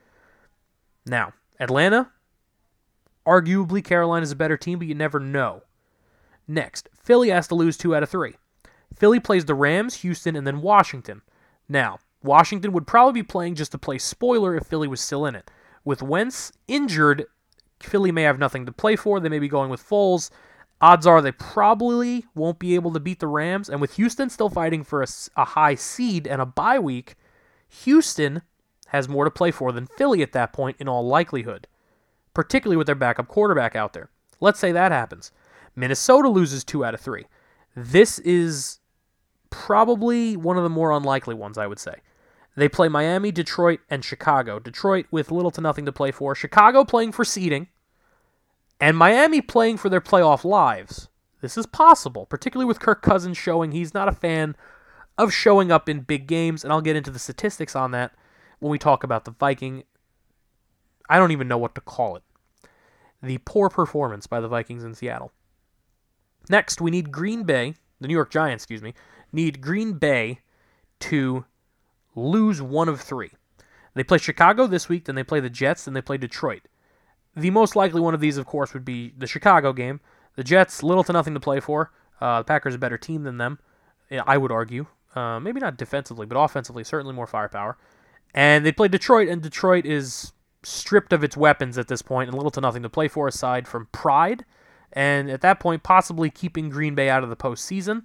Now, Atlanta, arguably Carolina's a better team, but you never know. Next, Philly has to lose 2 out of 3. Philly plays the Rams, Houston, and then Washington. Now, Washington would probably be playing just to play spoiler if Philly was still in it. With Wentz injured, Philly may have nothing to play for. They may be going with Foles. Odds are they probably won't be able to beat the Rams. And with Houston still fighting for a high seed and a bye week, Houston has more to play for than Philly at that point in all likelihood, particularly with their backup quarterback out there. Let's say that happens. Minnesota loses 2 out of 3. This is probably one of the more unlikely ones, I would say. They play Miami, Detroit, and Chicago. Detroit with little to nothing to play for. Chicago playing for seeding. And Miami playing for their playoff lives. This is possible, particularly with Kirk Cousins showing he's not a fan of showing up in big games, and I'll get into the statistics on that when we talk about the Viking. I don't even know what to call it. The poor performance by the Vikings in Seattle. Next, we need Green Bay, the New York Giants, need Green Bay to lose 1 of 3. They play Chicago this week, then they play the Jets, then they play Detroit. The most likely one of these, of course, would be the Chicago game. The Jets, little to nothing to play for. The Packers are a better team than them, I would argue. Maybe not defensively, but offensively, certainly more firepower. And they play Detroit, and Detroit is stripped of its weapons at this point and little to nothing to play for aside from pride. And at that point, possibly keeping Green Bay out of the postseason.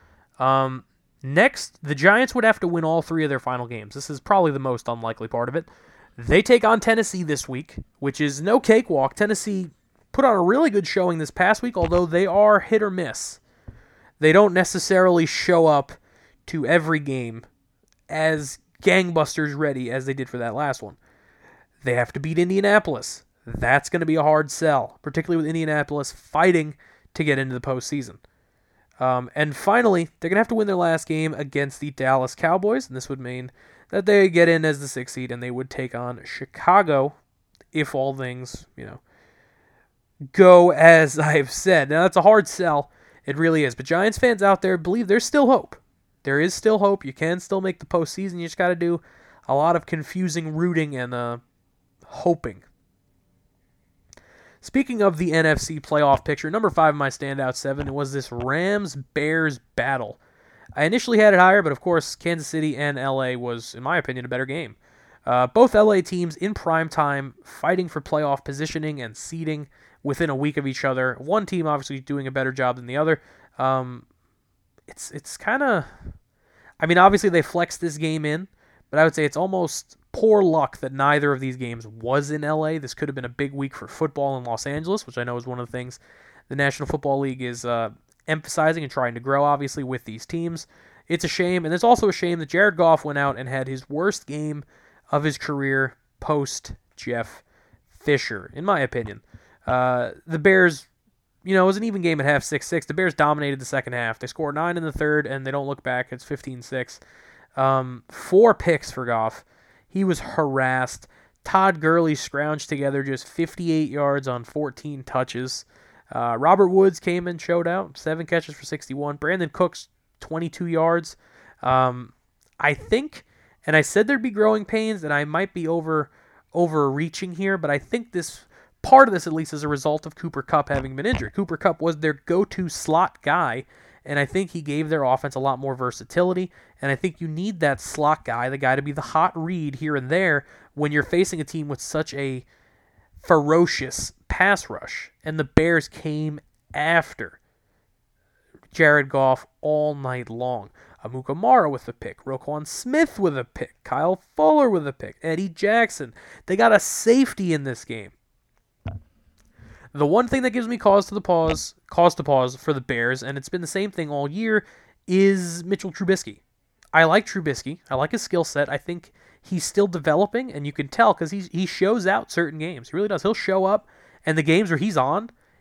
Next, the Giants would have to win all 3 of their final games. This is probably the most unlikely part of it. They take on Tennessee this week, which is no cakewalk. Tennessee put on a really good showing this past week, although they are hit or miss. They don't necessarily show up to every game as gangbusters ready as they did for that last one. They have to beat Indianapolis. That's going to be a hard sell, particularly with Indianapolis fighting to get into the postseason. And finally, they're going to have to win their last game against the Dallas Cowboys, and this would mean that they get in as the 6th seed, and they would take on Chicago if all things, go as I've said. Now, that's a hard sell. It really is. But Giants fans out there believe there's still hope. There is still hope. You can still make the postseason. You just got to do a lot of confusing rooting and hoping. Speaking of the NFC playoff picture, number 5 in my standout 7 was this Rams-Bears battle. I initially had it higher, but of course, Kansas City and LA was, in my opinion, a better game. Both LA teams in prime time fighting for playoff positioning and seeding within a week of each other. One team obviously doing a better job than the other. It's kind of... I mean, obviously they flexed this game in, but I would say it's almost poor luck that neither of these games was in LA. This could have been a big week for football in Los Angeles, which I know is one of the things the National Football League is emphasizing and trying to grow, obviously, with these teams. It's a shame, and it's also a shame that Jared Goff went out and had his worst game of his career post-Jeff Fisher, in my opinion. The Bears, it was an even game at half, 6-6. The Bears dominated the second half. They scored 9 in the third, and they don't look back. It's 15-6. 4 picks for Goff. He was harassed. Todd Gurley scrounged together just 58 yards on 14 touches. Robert Woods came and showed out, 7 catches for 61. Brandon Cooks, 22 yards. I think, and I said there'd be growing pains, and I might be overreaching here, but I think this part of this at least is a result of Cooper Kupp having been injured. Cooper Kupp was their go-to slot guy, and I think he gave their offense a lot more versatility, and I think you need that slot guy, the guy to be the hot read here and there when you're facing a team with such a ferocious pass rush. And the Bears came after Jared Goff all night long. Amukamara with a pick, Roquan Smith with a pick, Kyle Fuller with a pick, Eddie Jackson. They got a safety in this game. The one thing that gives me cause to pause for the Bears, and it's been the same thing all year, is Mitchell Trubisky. I like Trubisky. I like his skill set. I think he's still developing, and you can tell because he shows out certain games. He really does. He'll show up, and the games where he's on,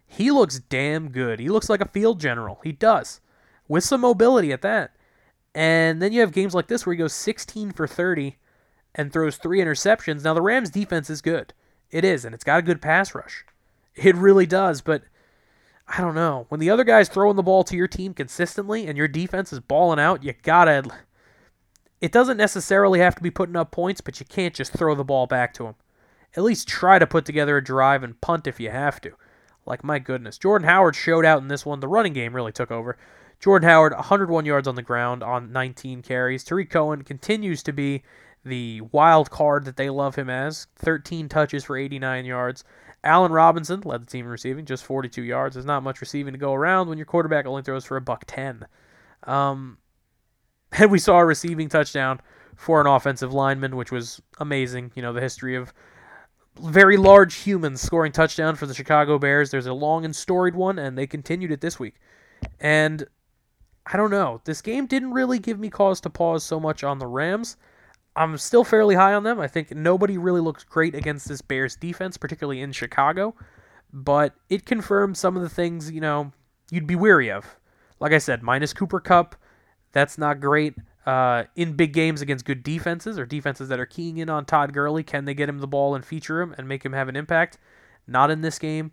He looks damn good. He looks like a field general. He does. With some mobility at that. And then you have games like this where he goes 16 for 30 and throws 3 interceptions. Now, the Rams' defense is good. It is, and it's got a good pass rush. It really does, but I don't know. When the other guy's throwing the ball to your team consistently and your defense is balling out, you gotta... It doesn't necessarily have to be putting up points, but you can't just throw the ball back to him. At least try to put together a drive and punt if you have to. Like, my goodness. Jordan Howard showed out in this one. The running game really took over. Jordan Howard, 101 yards on the ground on 19 carries. Tariq Cohen continues to be the wild card that they love him as. 13 touches for 89 yards. Allen Robinson led the team in receiving, just 42 yards. There's not much receiving to go around when your quarterback only throws for $110. And we saw a receiving touchdown for an offensive lineman, which was amazing. You know, the history of very large humans scoring touchdowns for the Chicago Bears. There's a long and storied one, and they continued it this week. And I don't know. This game didn't really give me cause to pause so much on the Rams. I'm still fairly high on them. I think nobody really looks great against this Bears defense, particularly in Chicago. But it confirmed some of the things, you know, you'd be weary of. Like I said, minus Cooper Kupp, that's not great. In big games against good defenses or defenses that are keying in on Todd Gurley, can they get him the ball and feature him and make him have an impact? Not in this game.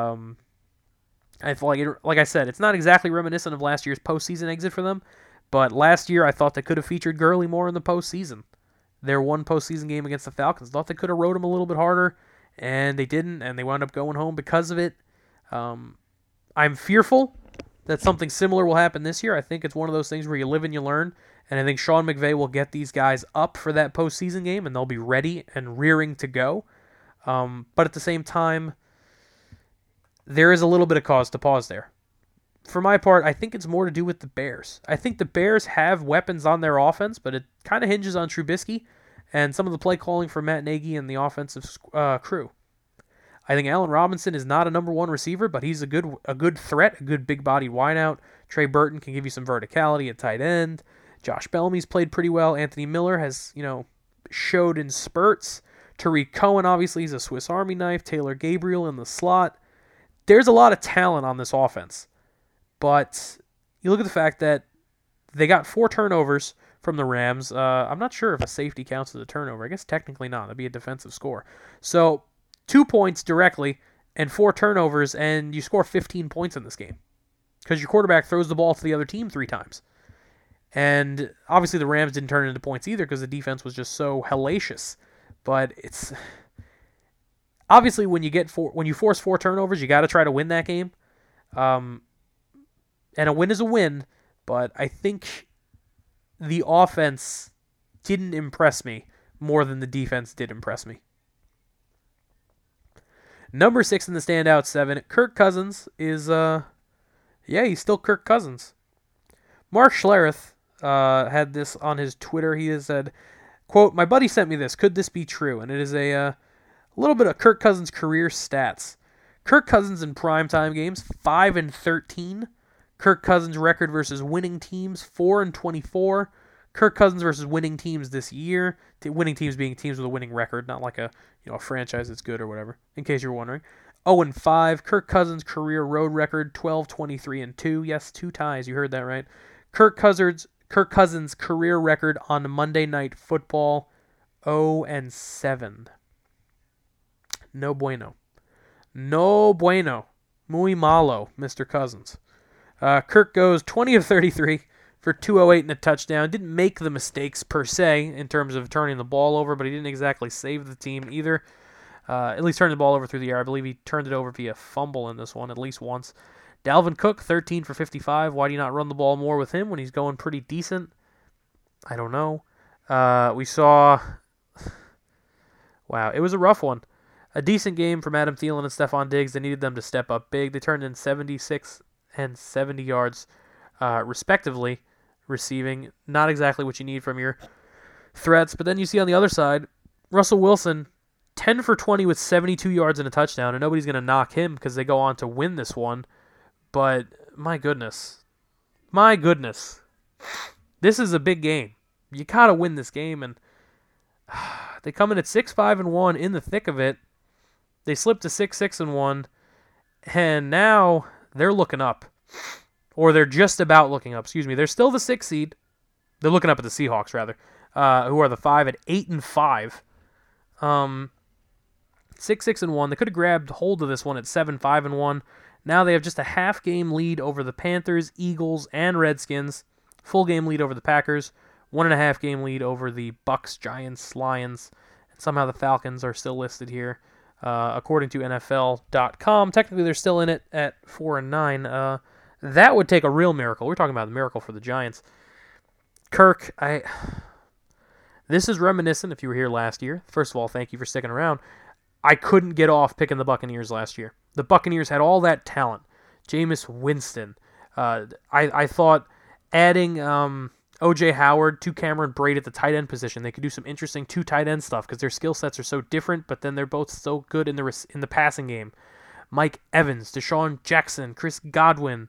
I feel like I said, it's not exactly reminiscent of last year's postseason exit for them, but last year I thought they could have featured Gurley more in the postseason. Their one postseason game against the Falcons, thought they could have rode him a little bit harder, and they didn't, and they wound up going home because of it. I'm fearful that something similar will happen this year. I think it's one of those things where you live and you learn, and I think Sean McVay will get these guys up for that postseason game, and they'll be ready and rearing to go. But at the same time, there is a little bit of cause to pause there. For my part, I think it's more to do with the Bears. I think the Bears have weapons on their offense, but it kind of hinges on Trubisky and some of the play calling for Matt Nagy and the offensive crew. I think Allen Robinson is not a number one receiver, but he's a good threat, a good big-bodied wideout. Trey Burton can give you some verticality at tight end. Josh Bellamy's played pretty well. Anthony Miller has, showed in spurts. Tariq Cohen, obviously, is a Swiss Army knife. Taylor Gabriel in the slot. There's a lot of talent on this offense. But you look at the fact that they got 4 turnovers from the Rams. I'm not sure if a safety counts as a turnover. I guess technically not. That'd be a defensive score. So 2 points directly and 4 turnovers, and you score 15 points in this game because your quarterback throws the ball to the other team 3 times. And obviously the Rams didn't turn it into points either because the defense was just so hellacious. But it's obviously when you force 4 turnovers, you got to try to win that game. And a win is a win, but I think the offense didn't impress me more than the defense did impress me. Number 6 in the standout 7, Kirk Cousins is, he's still Kirk Cousins. Mark Schlereth had this on his Twitter. He has said, quote, "My buddy sent me this. Could this be true?" And it is a little bit of Kirk Cousins' career stats. Kirk Cousins in primetime games, 5-13. Kirk Cousins' record versus winning teams, 4-24. Kirk Cousins versus winning teams this year. Winning teams being teams with a winning record, not like a franchise that's good or whatever, in case you're wondering. 0-5. Kirk Cousins' career road record, 12-23-2. Yes, 2 ties. You heard that right. Kirk Cousins' career record on Monday Night Football, 0-7. No bueno. No bueno. Muy malo, Mr. Cousins. Kirk goes 20 of 33 for 208 and a touchdown. Didn't make the mistakes per se in terms of turning the ball over, but he didn't exactly save the team either. At least turning the ball over through the air. I believe he turned it over via fumble in this one at least once. Dalvin Cook, 13 for 55. Why do you not run the ball more with him when he's going pretty decent? I don't know. We saw... Wow, it was a rough one. A decent game from Adam Thielen and Stephon Diggs. They needed them to step up big. They turned in 76 and 70 yards, respectively, receiving. Not exactly what you need from your threats. But then you see on the other side, Russell Wilson, 10 for 20 with 72 yards and a touchdown. And nobody's going to knock him because they go on to win this one. But my goodness. My goodness. This is a big game. You got to win this game. And they come in at 6-5-1 in the thick of it. They slipped to 6-6-1. And now they're looking up. Or they're just about looking up, excuse me. They're still the 6th seed. They're looking up at the Seahawks, rather, who are the 5 at 8-5. 6-6-1. They could have grabbed hold of this one at 7-5-1. Now they have just a half-game lead over the Panthers, Eagles, and Redskins. Full game lead over the Packers. 1.5-game lead over the Bucks, Giants, Lions. And somehow the Falcons are still listed here, according to NFL.com. Technically, they're still in it at 4-9. That would take a real miracle. We're talking about the miracle for the Giants. Kirk, this is reminiscent, if you were here last year. First of all, thank you for sticking around. I couldn't get off picking the Buccaneers last year. The Buccaneers had all that talent. Jameis Winston. I thought adding O.J. Howard to Cameron Brate at the tight end position, they could do some interesting 2 tight end stuff because their skill sets are so different, but then they're both so good in the passing game. Mike Evans, Deshaun Jackson, Chris Godwin.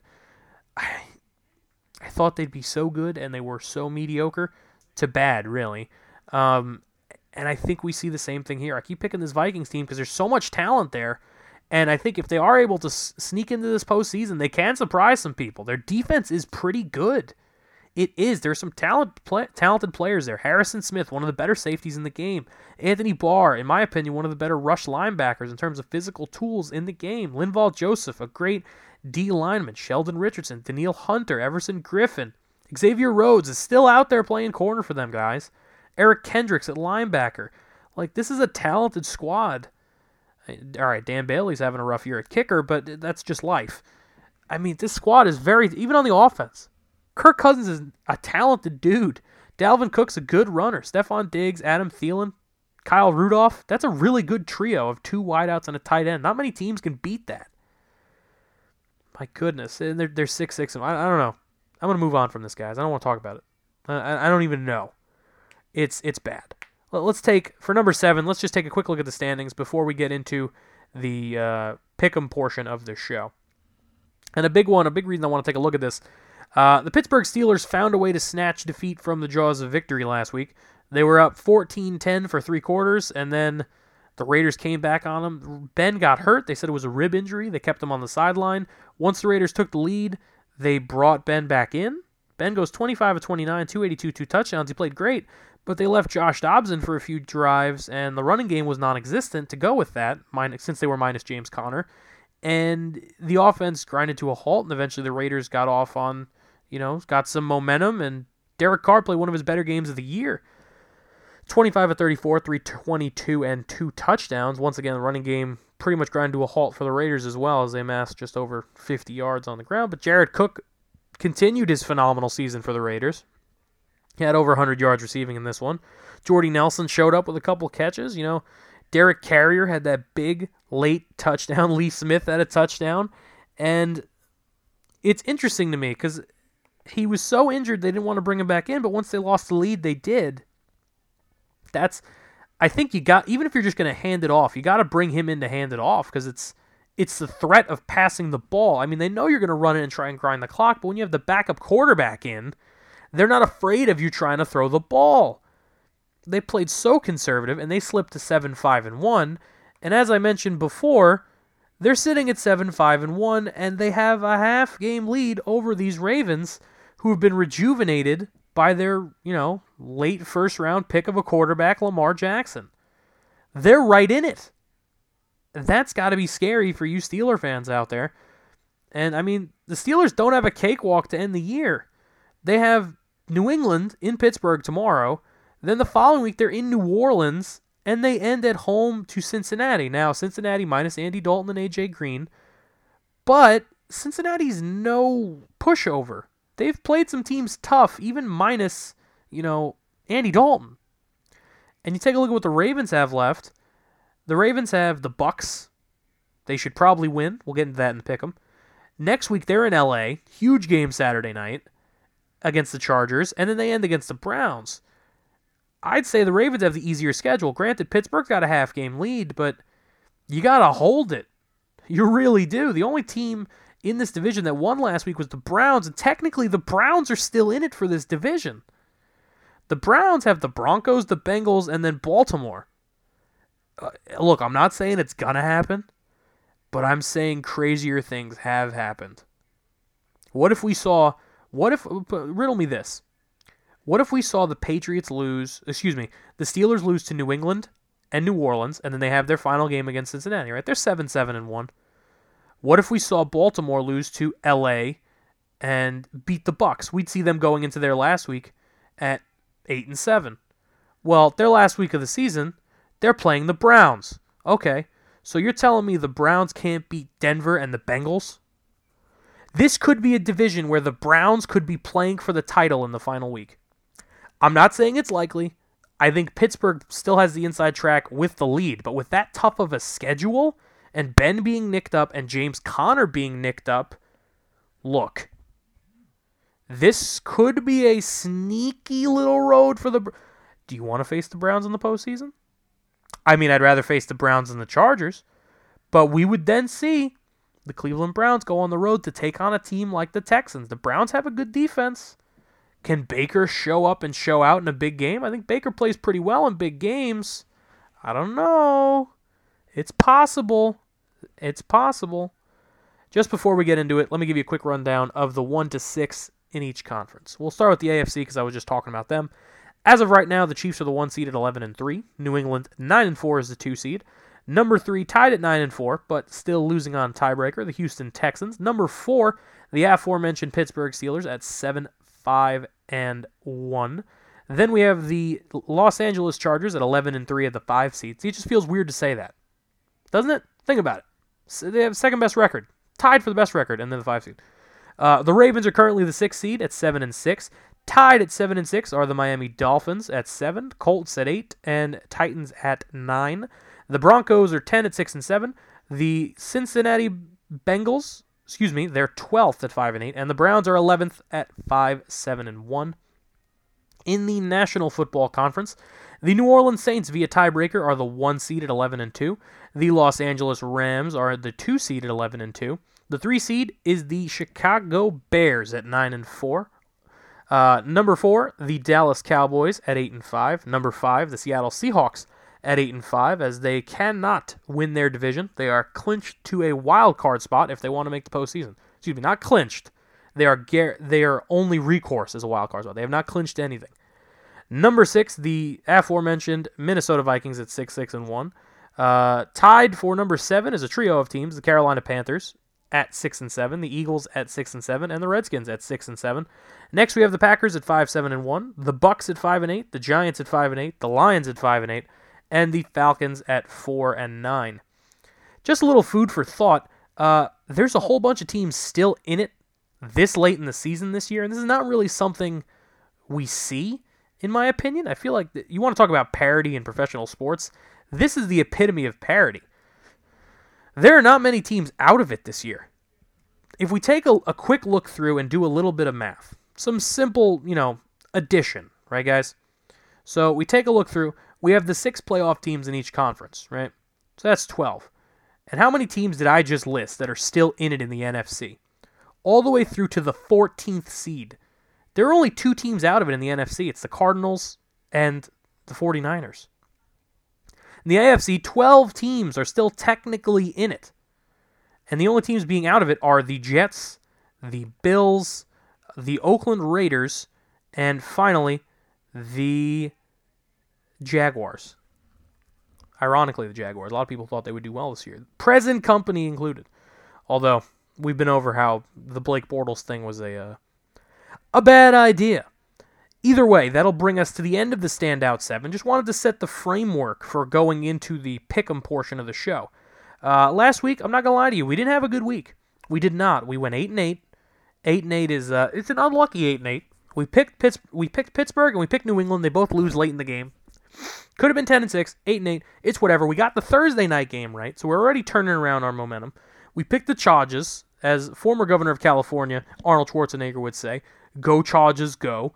I thought they'd be so good, and they were so mediocre to bad, really. And I think we see the same thing here. I keep picking this Vikings team because there's so much talent there, and I think if they are able to sneak into this postseason, they can surprise some people. Their defense is pretty good. It is. There's some talented players there. Harrison Smith, one of the better safeties in the game. Anthony Barr, in my opinion, one of the better rush linebackers in terms of physical tools in the game. Linval Joseph, a great D lineman. Sheldon Richardson, Danielle Hunter, Everson Griffin. Xavier Rhodes is still out there playing corner for them, guys. Eric Kendricks at linebacker. This is a talented squad. All right, Dan Bailey's having a rough year at kicker, but that's just life. I mean, this squad is even on the offense. Kirk Cousins is a talented dude. Dalvin Cook's a good runner. Stephon Diggs, Adam Thielen, Kyle Rudolph. That's a really good trio of 2 wideouts and a tight end. Not many teams can beat that. My goodness. And they're 6-6. I don't know. I'm going to move on from this, guys. I don't want to talk about it. I don't even know. It's bad. Let's take, for number 7, let's just take a quick look at the standings before we get into the pick'em portion of this show. And a big reason I want to take a look at this, the Pittsburgh Steelers found a way to snatch defeat from the jaws of victory last week. They were up 14-10 for 3 quarters, and then the Raiders came back on them. Ben got hurt. They said it was a rib injury. They kept him on the sideline. Once the Raiders took the lead, they brought Ben back in. Ben goes 25 of 29, 282, 2 touchdowns. He played great, but they left Josh Dobbs in for a few drives, and the running game was non-existent to go with that, since they were minus James Conner. And the offense grinded to a halt, and eventually the Raiders got off on, got some momentum, and Derek Carr played one of his better games of the year. 25 of 34, 322, and 2 touchdowns. Once again, the running game pretty much grinded to a halt for the Raiders as well, as they amassed just over 50 yards on the ground. But Jared Cook continued his phenomenal season for the Raiders. He had over 100 yards receiving in this one. Jordy Nelson showed up with a couple catches. Derek Carrier had that big late touchdown. Lee Smith had a touchdown. And it's interesting to me because he was so injured they didn't want to bring him back in, but once they lost the lead, they did. I think even if you're just going to hand it off, you got to bring him in to hand it off because it's the threat of passing the ball. I mean, they know you're going to run it and try and grind the clock, but when you have the backup quarterback in, they're not afraid of you trying to throw the ball. They played so conservative, and they slipped to 7-5-1. And as I mentioned before, they're sitting at 7-5-1, and they have a half-game lead over these Ravens, who have been rejuvenated by their, late first-round pick of a quarterback, Lamar Jackson. They're right in it. That's got to be scary for you Steeler fans out there. And, I mean, the Steelers don't have a cakewalk to end the year. They have New England in Pittsburgh tomorrow. Then the following week, they're in New Orleans, and they end at home to Cincinnati. Now, Cincinnati minus Andy Dalton and A.J. Green. But Cincinnati's no pushover. They've played some teams tough, even minus, Andy Dalton. And you take a look at what the Ravens have left. The Ravens have the Bucks. They should probably win. We'll get into that in the pick'em. Next week, they're in L.A. Huge game Saturday night against the Chargers. And then they end against the Browns. I'd say the Ravens have the easier schedule. Granted, Pittsburgh's got a half-game lead, but you got to hold it. You really do. The only team in this division that won last week was the Browns, and technically the Browns are still in it for this division. The Browns have the Broncos, the Bengals, and then Baltimore. Look, I'm not saying it's going to happen, but I'm saying crazier things have happened. Riddle me this. What if we saw the the Steelers lose to New England and New Orleans, and then they have their final game against Cincinnati, right? They're 7-7-1. What if we saw Baltimore lose to LA and beat the Bucs? We'd see them going into their last week at 8-7. Well, their last week of the season, they're playing the Browns. Okay, so you're telling me the Browns can't beat Denver and the Bengals? This could be a division where the Browns could be playing for the title in the final week. I'm not saying it's likely. I think Pittsburgh still has the inside track with the lead, but with that tough of a schedule, and Ben being nicked up and James Conner being nicked up, look, this could be a sneaky little road for the... Do you want to face the Browns in the postseason? I mean, I'd rather face the Browns than the Chargers, but we would then see the Cleveland Browns go on the road to take on a team like the Texans. The Browns have a good defense. Can Baker show up and show out in a big game? I think Baker plays pretty well in big games. I don't know. It's possible. It's possible. Just before we get into it, let me give you a quick rundown of the 1-6 in each conference. We'll start with the AFC because I was just talking about them. As of right now, the Chiefs are the 1 seed at 11-3. New England 9-4 is the 2 seed. Number 3 tied at 9-4, but still losing on tiebreaker, the Houston Texans. Number 4, the aforementioned Pittsburgh Steelers at 7-5-1. Then we have the Los Angeles Chargers at 11-3 at the 5 seed. See, it just feels weird to say that, doesn't it? Think about it. So they have second best record, tied for the best record, and then the 5 seed. The Ravens are currently the 6th seed at 7-6. Tied at 7-6 are the Miami Dolphins at 7, Colts at 8, and Titans at 9. The Broncos are 10 at 6-7. The Cincinnati Bengals, they're 12th at 5-8, and the Browns are 11th at 5-7-1. In the National Football Conference, the New Orleans Saints via tiebreaker are the 1 seed at 11-2. The Los Angeles Rams are the 2 seed at 11-2. The 3 seed is the Chicago Bears at 9-4. Number 4, the Dallas Cowboys at 8-5. Number 5, the Seattle Seahawks at 8-5, as they cannot win their division. They are clinched to a wild card spot if they want to make the postseason. Excuse me, not clinched. Their only recourse is a wild card spot. They have not clinched anything. Number 6, the aforementioned Minnesota Vikings at 6-1. Tied for number 7 is a trio of teams: the Carolina Panthers at 6-7, the Eagles at 6-7, and the Redskins at 6-7. Next, we have the Packers at 5-7-1, the Bucks at 5-8, the Giants at 5-8, the Lions at 5-8, and the Falcons at 4-9. Just a little food for thought. There's a whole bunch of teams still in it this late in the season this year, and this is not really something we see, in my opinion. I feel like you want to talk about parity in professional sports. This is the epitome of parity. There are not many teams out of it this year. If we take a quick look through and do a little bit of math, some simple, addition, right, guys? So we take a look through. We have the 6 playoff teams in each conference, right? So that's 12. And how many teams did I just list that are still in it in the NFC? All the way through to the 14th seed. There are only 2 teams out of it in the NFC. It's the Cardinals and the 49ers. In the AFC, 12 teams are still technically in it. And the only teams being out of it are the Jets, the Bills, the Oakland Raiders, and finally, the Jaguars. Ironically, the Jaguars. A lot of people thought they would do well this year. Present company included. Although, we've been over how the Blake Bortles thing was a bad idea. Either way, that'll bring us to the end of the Standout 7. Just wanted to set the framework for going into the pick'em portion of the show. Last week, I'm not going to lie to you, we didn't have a good week. We did not. We went 8-8. 8-8 is it's an unlucky 8-8. We picked Pittsburgh and we picked New England. They both lose late in the game. Could have been 10-6, 8-8. It's whatever. We got the Thursday night game right, so we're already turning around our momentum. We picked the Chargers, as former governor of California, Arnold Schwarzenegger would say. Go Chargers, go.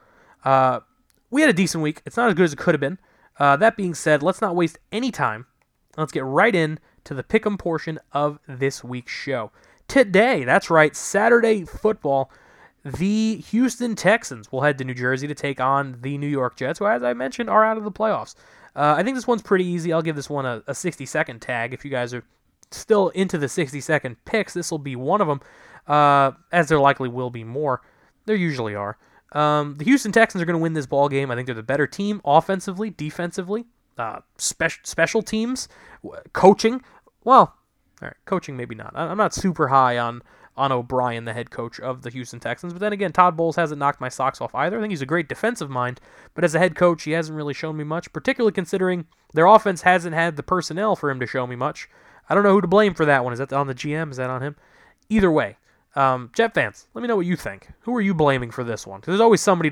We had a decent week. It's not as good as it could have been. That being said, let's not waste any time. Let's get right in to the pick'em portion of this week's show. Today, that's right, Saturday football, the Houston Texans will head to New Jersey to take on the New York Jets, who, as I mentioned, are out of the playoffs. I think this one's pretty easy. I'll give this one a 60-second tag if you guys are still into the 60-second picks. This will be one of them, as there likely will be more. There usually are. The Houston Texans are going to win this ball game. I think they're the better team offensively, defensively, special teams, coaching. Well, all right, coaching maybe not. I'm not super high on O'Brien, the head coach of the Houston Texans. But then again, Todd Bowles hasn't knocked my socks off either. I think he's a great defensive mind, but as a head coach, he hasn't really shown me much, particularly considering their offense hasn't had the personnel for him to show me much. I don't know who to blame for that one. Is that on the GM? Is that on him? Either way, Jet fans, let me know what you think. Who are you blaming for this one? Because there's always somebody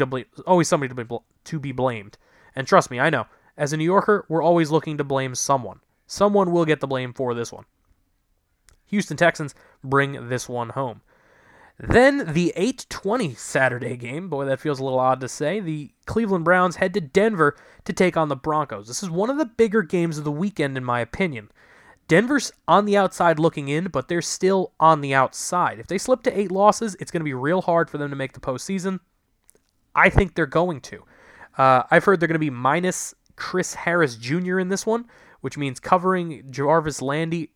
to be blamed. And trust me, I know. As a New Yorker, we're always looking to blame someone. Someone will get the blame for this one. Houston Texans bring this one home. Then the 8:20 Saturday game. Boy, that feels a little odd to say. The Cleveland Browns head to Denver to take on the Broncos. This is one of the bigger games of the weekend, in my opinion. Denver's on the outside looking in, but they're still on the outside. If they slip to 8 losses, it's going to be real hard for them to make the postseason. I think they're going to. I've heard they're going to be minus Chris Harris Jr. in this one, which means covering Jarvis Landry,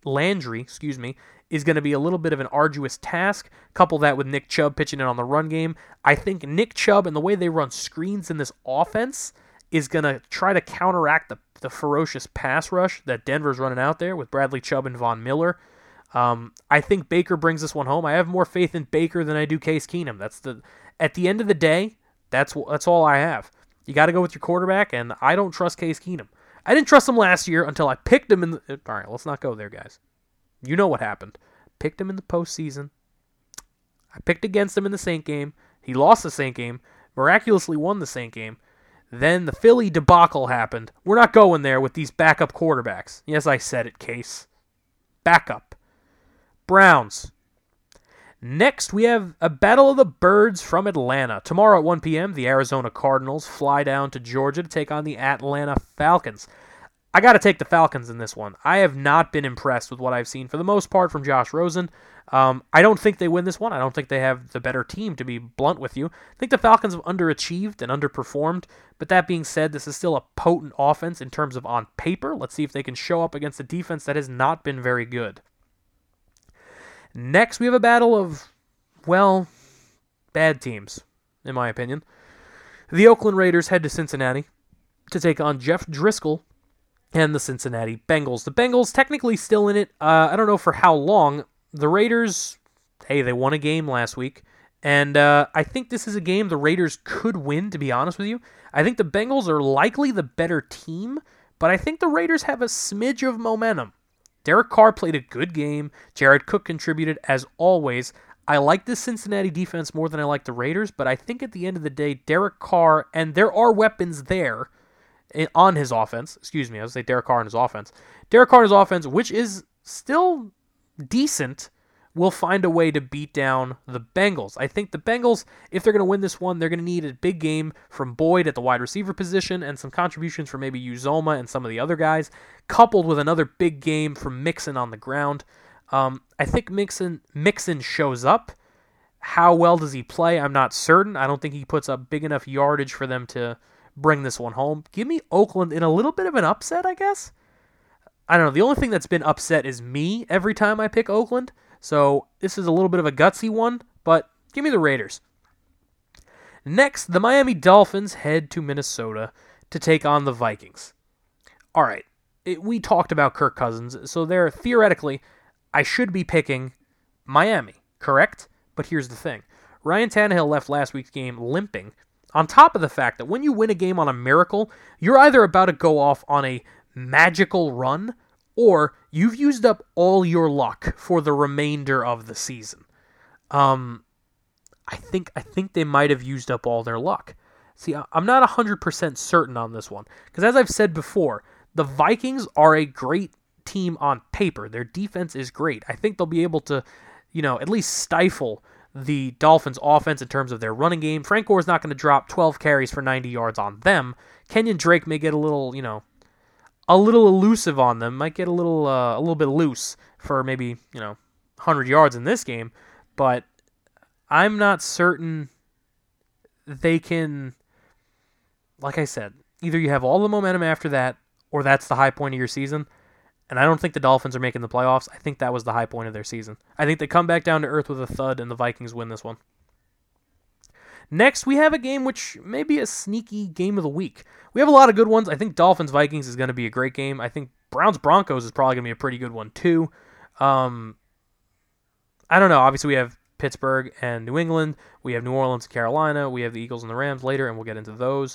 is going to be a little bit of an arduous task. Couple that with Nick Chubb pitching in on the run game. I think Nick Chubb and the way they run screens in this offense is going to try to counteract the ferocious pass rush that Denver's running out there with Bradley Chubb and Von Miller. I think Baker brings this one home. I have more faith in Baker than I do Case Keenum. At the end of the day, that's all I have. You got to go with your quarterback, and I don't trust Case Keenum. I didn't trust him last year until I picked him in the... All right, let's not go there, guys. You know what happened. Picked him in the postseason. I picked against him in the Saint game. He lost the Saint game, miraculously won the Saint game. Then the Philly debacle happened. We're not going there with these backup quarterbacks. Yes, I said it, Case. Backup. Browns. Next, we have a Battle of the Birds from Atlanta. Tomorrow at 1 p.m., the Arizona Cardinals fly down to Georgia to take on the Atlanta Falcons. I got to take the Falcons in this one. I have not been impressed with what I've seen, for the most part, from Josh Rosen. I don't think they win this one. I don't think they have the better team, to be blunt with you. I think the Falcons have underachieved and underperformed, but that being said, this is still a potent offense in terms of on paper. Let's see if they can show up against a defense that has not been very good. Next, we have a battle of, well, bad teams, in my opinion. The Oakland Raiders head to Cincinnati to take on Jeff Driscoll and the Cincinnati Bengals. The Bengals technically still in it. I don't know for how long. The Raiders, hey, they won a game last week, and I think this is a game the Raiders could win, to be honest with you. I think the Bengals are likely the better team, but I think the Raiders have a smidge of momentum. Derek Carr played a good game. Jared Cook contributed as always. I like this Cincinnati defense more than I like the Raiders, but I think at the end of the day, Derek Carr, and there are weapons there on his offense. Excuse me, I was going to say Derek Carr on his offense. Derek Carr on his offense, which is still decent, will find a way to beat down the Bengals. I think the Bengals, if they're going to win this one, they're going to need a big game from Boyd at the wide receiver position and some contributions from maybe Uzoma and some of the other guys, coupled with another big game from Mixon on the ground. I think Mixon shows up. How well does he play? I'm not certain. I don't think he puts up big enough yardage for them to bring this one home. Give me Oakland in a little bit of an upset, I guess. I don't know. The only thing that's been upset is me every time I pick Oakland. So this is a little bit of a gutsy one, but give me the Raiders. Next, the Miami Dolphins head to Minnesota to take on the Vikings. All right, we talked about Kirk Cousins, so there, theoretically, I should be picking Miami, correct? But here's the thing. Ryan Tannehill left last week's game limping, on top of the fact that when you win a game on a miracle, you're either about to go off on a magical run, or you've used up all your luck for the remainder of the season. I think they might have used up all their luck. See, I'm not 100% certain on this one, because as I've said before, the Vikings are a great team on paper. Their defense is great. I think they'll be able to, at least stifle the Dolphins' offense in terms of their running game. Frank Gore's not going to drop 12 carries for 90 yards on them. Kenyon Drake may get a little elusive on them, might get a little bit loose for maybe, 100 yards in this game, but I'm not certain they can, like I said, either you have all the momentum after that, or that's the high point of your season. and I don't think the Dolphins are making the playoffs. I think that was the high point of their season. I think they come back down to earth with a thud, and the Vikings win this one. Next, we have a game which may be a sneaky game of the week. We have a lot of good ones. I think Dolphins-Vikings is going to be a great game. I think Browns-Broncos is probably going to be a pretty good one, too. I don't know. Obviously, we have Pittsburgh and New England. We have New Orleans and Carolina. We have the Eagles and the Rams later, and we'll get into those.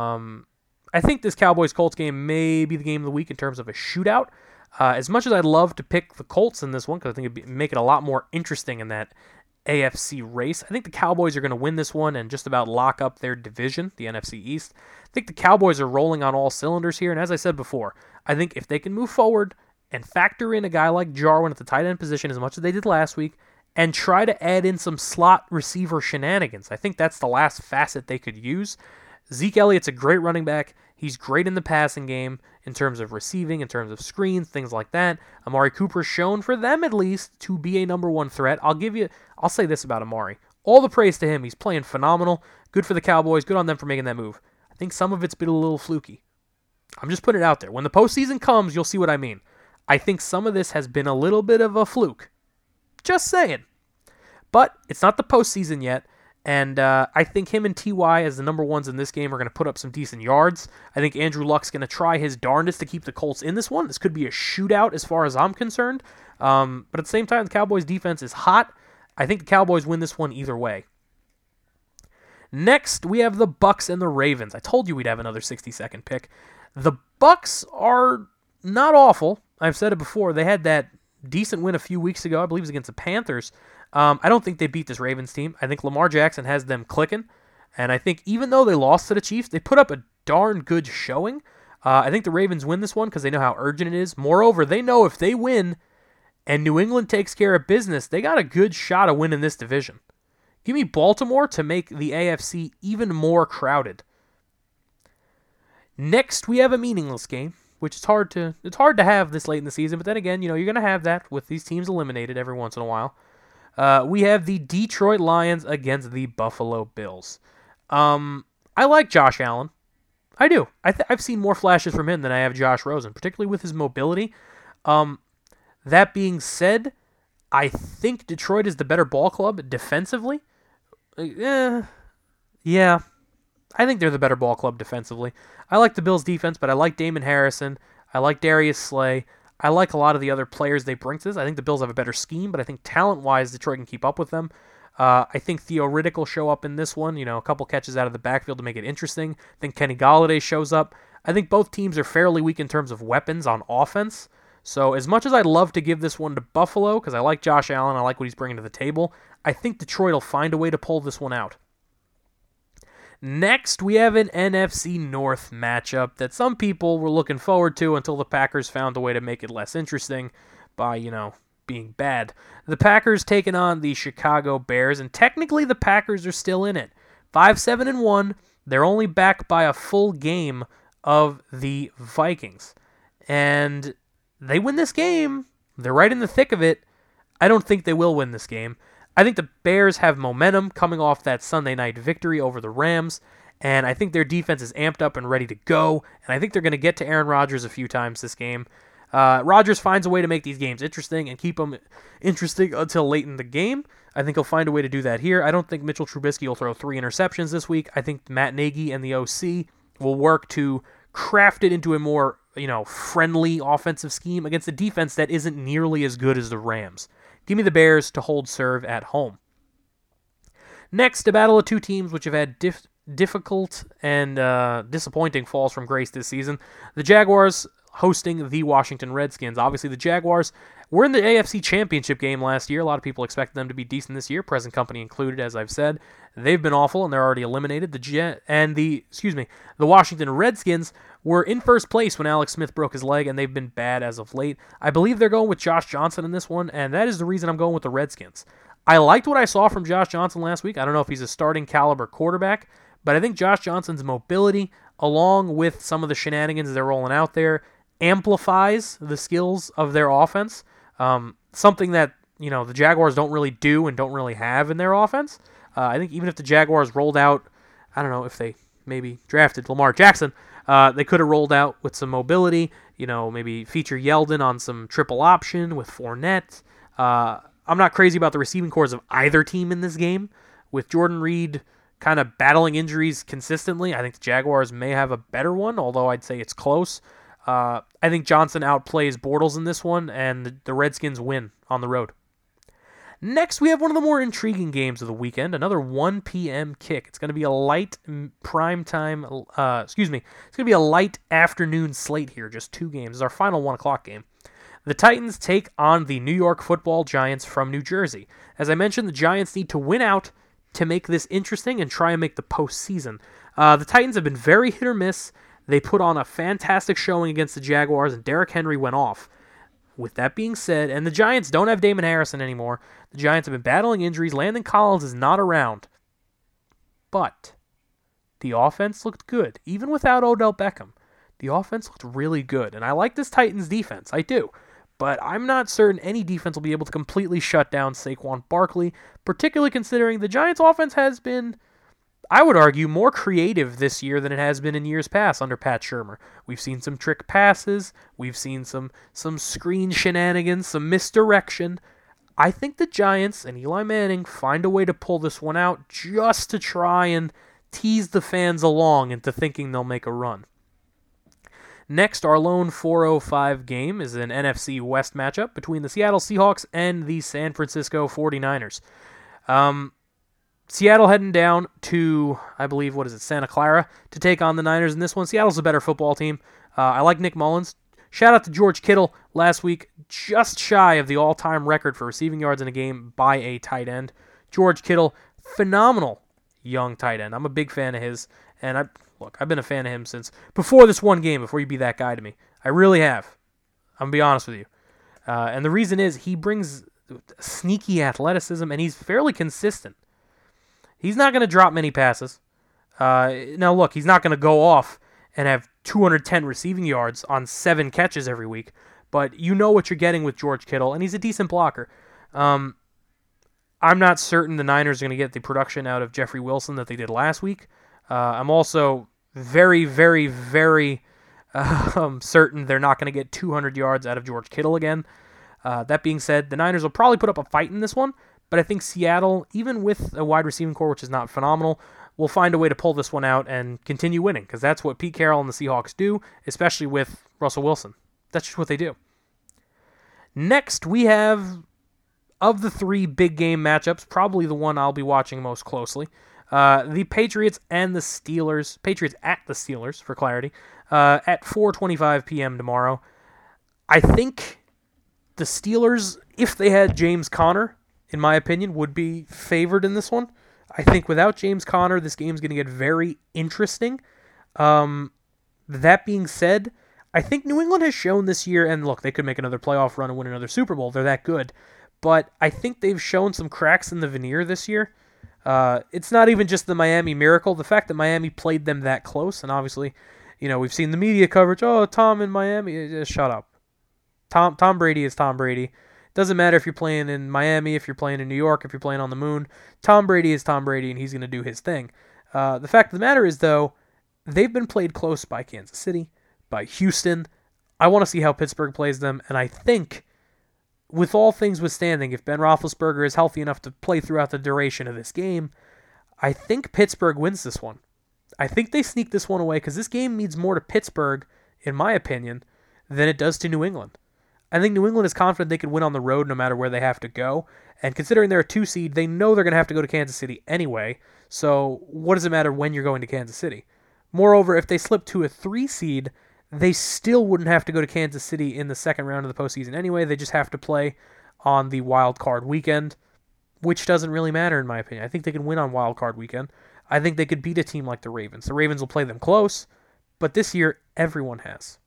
I think this Cowboys-Colts game may be the game of the week in terms of a shootout. As much as I'd love to pick the Colts in this one, because I think it'd make it a lot more interesting in that AFC race, I think the Cowboys are going to win this one and just about lock up their division, the NFC East. I think the Cowboys are rolling on all cylinders here, and as I said before, I think if they can move forward and factor in a guy like Jarwin at the tight end position as much as they did last week, and try to add in some slot receiver shenanigans, I think that's the last facet they could use. Zeke Elliott's a great running back. He's great in the passing game in terms of receiving, in terms of screens, things like that. Amari Cooper's shown, for them at least, to be a number one threat. I'll say this about Amari. All the praise to him. He's playing phenomenal. Good for the Cowboys. Good on them for making that move. I think some of it's been a little fluky. I'm just putting it out there. When the postseason comes, you'll see what I mean. I think some of this has been a little bit of a fluke. Just saying. But it's not the postseason yet. And I think him and T.Y. as the number ones in this game are going to put up some decent yards. I think Andrew Luck's going to try his darndest to keep the Colts in this one. This could be a shootout as far as I'm concerned. But at the same time, the Cowboys' defense is hot. I think the Cowboys win this one either way. Next, we have the Bucs and the Ravens. I told you we'd have another 60-second pick. The Bucs are not awful. I've said it before. They had that decent win a few weeks ago. I believe it was against the Panthers. I don't think they beat this Ravens team. I think Lamar Jackson has them clicking. And I think even though they lost to the Chiefs, they put up a darn good showing. I think the Ravens win this one because they know how urgent it is. Moreover, they know if they win and New England takes care of business, they got a good shot of winning this division. Give me Baltimore to make the AFC even more crowded. Next, we have a meaningless game, which is hard to have this late in the season. But then again, you're going to have that with these teams eliminated every once in a while. We have the Detroit Lions against the Buffalo Bills. I like Josh Allen. I do. I've seen more flashes from him than I have Josh Rosen, particularly with his mobility. That being said, I think Detroit is the better ball club defensively. Yeah, I think they're the better ball club defensively. I like the Bills' defense, but I like Damon Harrison. I like Darius Slay. I like a lot of the other players they bring to this. I think the Bills have a better scheme, but I think talent-wise, Detroit can keep up with them. I think Theo Riddick will show up in this one, a couple catches out of the backfield to make it interesting. I think Kenny Golladay shows up. I think both teams are fairly weak in terms of weapons on offense. So as much as I'd love to give this one to Buffalo, because I like Josh Allen, I like what he's bringing to the table, I think Detroit will find a way to pull this one out. Next, we have an NFC North matchup that some people were looking forward to until the Packers found a way to make it less interesting by, being bad. The Packers taking on the Chicago Bears, and technically the Packers are still in it. 5-7-1, they're only back by a full game of the Vikings. And they win this game. They're right in the thick of it. I don't think they will win this game. I think the Bears have momentum coming off that Sunday night victory over the Rams, and I think their defense is amped up and ready to go, and I think they're going to get to Aaron Rodgers a few times this game. Rodgers finds a way to make these games interesting and keep them interesting until late in the game. I think he'll find a way to do that here. I don't think Mitchell Trubisky will throw 3 interceptions this week. I think Matt Nagy and the OC will work to craft it into a more friendly offensive scheme against a defense that isn't nearly as good as the Rams. Give me the Bears to hold serve at home. Next, a battle of two teams which have had difficult and disappointing falls from grace this season. The Jaguars hosting the Washington Redskins. Obviously, the Jaguars were in the AFC Championship game last year. A lot of people expected them to be decent this year, present company included, as I've said. They've been awful, and they're already eliminated. The Washington Redskins were in first place when Alex Smith broke his leg, and they've been bad as of late. I believe they're going with Josh Johnson in this one, and that is the reason I'm going with the Redskins. I liked what I saw from Josh Johnson last week. I don't know if he's a starting caliber quarterback, but I think Josh Johnson's mobility, along with some of the shenanigans they're rolling out there, amplifies the skills of their offense. Something that the Jaguars don't really do and don't really have in their offense. I think even if the Jaguars rolled out, I don't know if they maybe drafted Lamar Jackson, They could have rolled out with some mobility, maybe feature Yeldon on some triple option with Fournette. I'm not crazy about the receiving cores of either team in this game. With Jordan Reed kind of battling injuries consistently, I think the Jaguars may have a better one, although I'd say it's close. I think Johnson outplays Bortles in this one, and the Redskins win on the road. Next, we have one of the more intriguing games of the weekend, another 1 p.m. kick. It's going to be a light it's going to be a light afternoon slate here, just 2 games. It's our final 1 o'clock game. The Titans take on the New York Football Giants from New Jersey. As I mentioned, the Giants need to win out to make this interesting and try and make the postseason. The Titans have been very hit or miss. They put on a fantastic showing against the Jaguars, and Derrick Henry went off. With that being said, and the Giants don't have Damon Harrison anymore. The Giants have been battling injuries. Landon Collins is not around. But the offense looked good. Even without Odell Beckham, the offense looked really good. And I like this Titans defense. I do. But I'm not certain any defense will be able to completely shut down Saquon Barkley, particularly considering the Giants' offense has been, I would argue, more creative this year than it has been in years past under Pat Shurmur. We've seen some trick passes. We've seen some screen shenanigans, some misdirection. I think the Giants and Eli Manning find a way to pull this one out just to try and tease the fans along into thinking they'll make a run. Next, our lone 4:05 game is an NFC West matchup between the Seattle Seahawks and the San Francisco 49ers. Seattle heading down to, I believe, Santa Clara to take on the Niners in this one. Seattle's a better football team. I like Nick Mullins. Shout out to George Kittle last week, just shy of the all-time record for receiving yards in a game by a tight end. George Kittle, phenomenal young tight end. I'm a big fan of his, and I've been a fan of him since before this one game, before you be that guy to me. I really have. I'm going to be honest with you. And the reason is he brings sneaky athleticism, and he's fairly consistent. He's not going to drop many passes. Now, look, he's not going to go off and have 210 receiving yards on 7 catches every week, but you know what you're getting with George Kittle, and he's a decent blocker. I'm not certain the Niners are going to get the production out of Jeffrey Wilson that they did last week. I'm also very, very, very certain they're not going to get 200 yards out of George Kittle again. That being said, the Niners will probably put up a fight in this one, but I think Seattle, even with a wide receiving core which is not phenomenal, will find a way to pull this one out and continue winning, because that's what Pete Carroll and the Seahawks do, especially with Russell Wilson. That's just what they do. Next, we have, of the 3 big game matchups, probably the one I'll be watching most closely, the Patriots and the Steelers. Patriots at the Steelers, for clarity, at 4:25 p.m. tomorrow. I think the Steelers, if they had James Conner, in my opinion, would be favored in this one. I think without James Conner, this game's going to get very interesting. That being said, I think New England has shown this year, and look, they could make another playoff run and win another Super Bowl. They're that good. But I think they've shown some cracks in the veneer this year. It's not even just the Miami Miracle. The fact that Miami played them that close, and obviously, we've seen the media coverage. Oh, Tom in Miami. Just shut up. Tom Brady is Tom Brady. Doesn't matter if you're playing in Miami, if you're playing in New York, if you're playing on the moon. Tom Brady is Tom Brady, and he's going to do his thing. The fact of the matter is, though, they've been played close by Kansas City, by Houston. I want to see how Pittsburgh plays them, and I think, with all things withstanding, if Ben Roethlisberger is healthy enough to play throughout the duration of this game, I think Pittsburgh wins this one. I think they sneak this one away, because this game means more to Pittsburgh, in my opinion, than it does to New England. I think New England is confident they can win on the road no matter where they have to go. And considering they're a 2 seed, they know they're going to have to go to Kansas City anyway. So what does it matter when you're going to Kansas City? Moreover, if they slip to a 3 seed, they still wouldn't have to go to Kansas City in the second round of the postseason anyway. They just have to play on the wild card weekend, which doesn't really matter in my opinion. I think they can win on wild card weekend. I think they could beat a team like the Ravens. The Ravens will play them close, but this year everyone has.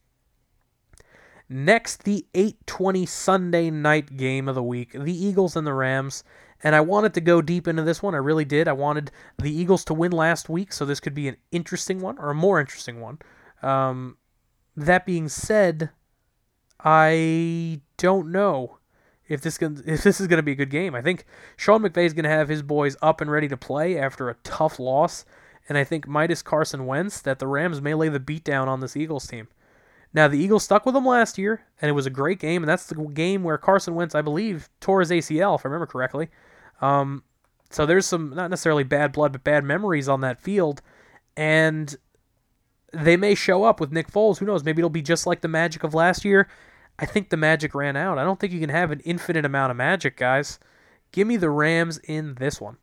Next, the 8:20 Sunday night game of the week, the Eagles and the Rams. And I wanted to go deep into this one. I really did. I wanted the Eagles to win last week, so this could be an interesting one, or a more interesting one. That being said, I don't know if this is going to be a good game. I think Sean McVay is going to have his boys up and ready to play after a tough loss. and I think minus Carson Wentz, that the Rams may lay the beat down on this Eagles team. Now, the Eagles stuck with them last year, and it was a great game, and that's the game where Carson Wentz, I believe, tore his ACL, if I remember correctly. So there's some, not necessarily bad blood, but bad memories on that field, and they may show up with Nick Foles. Who knows? Maybe it'll be just like the Magic of last year. I think the Magic ran out. I don't think you can have an infinite amount of Magic, guys. Give me the Rams in this one.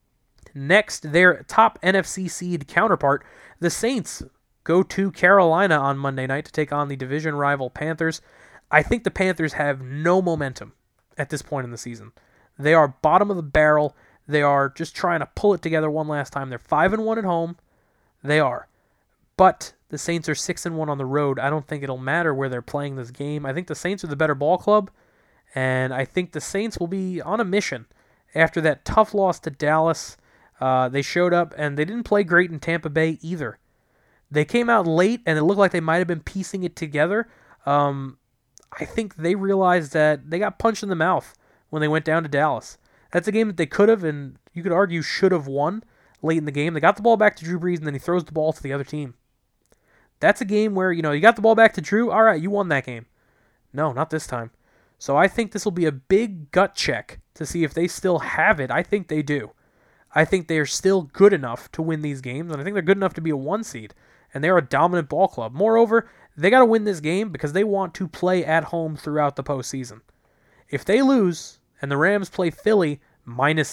Next, their top NFC seed counterpart, the Saints, go to Carolina on Monday night to take on the division rival Panthers. I think the Panthers have no momentum at this point in the season. They are bottom of the barrel. They are just trying to pull it together one last time. They're 5-1 at home. They are. But the Saints are 6-1 on the road. I don't think it'll matter where they're playing this game. I think the Saints are the better ball club, and I think the Saints will be on a mission after that tough loss to Dallas. They showed up, and they didn't play great in Tampa Bay either. They came out late, and it looked like they might have been piecing it together. I think they realized that they got punched in the mouth when they went down to Dallas. That's a game that they could have, and you could argue should have won late in the game. They got the ball back to Drew Brees, and then he throws the ball to the other team. That's a game where, you got the ball back to Drew. All right, you won that game. No, not this time. So I think this will be a big gut check to see if they still have it. I think they do. I think they are still good enough to win these games, and I think they're good enough to be a 1 seed, and they're a dominant ball club. Moreover, they got to win this game because they want to play at home throughout the postseason. If they lose, and the Rams play Philly minus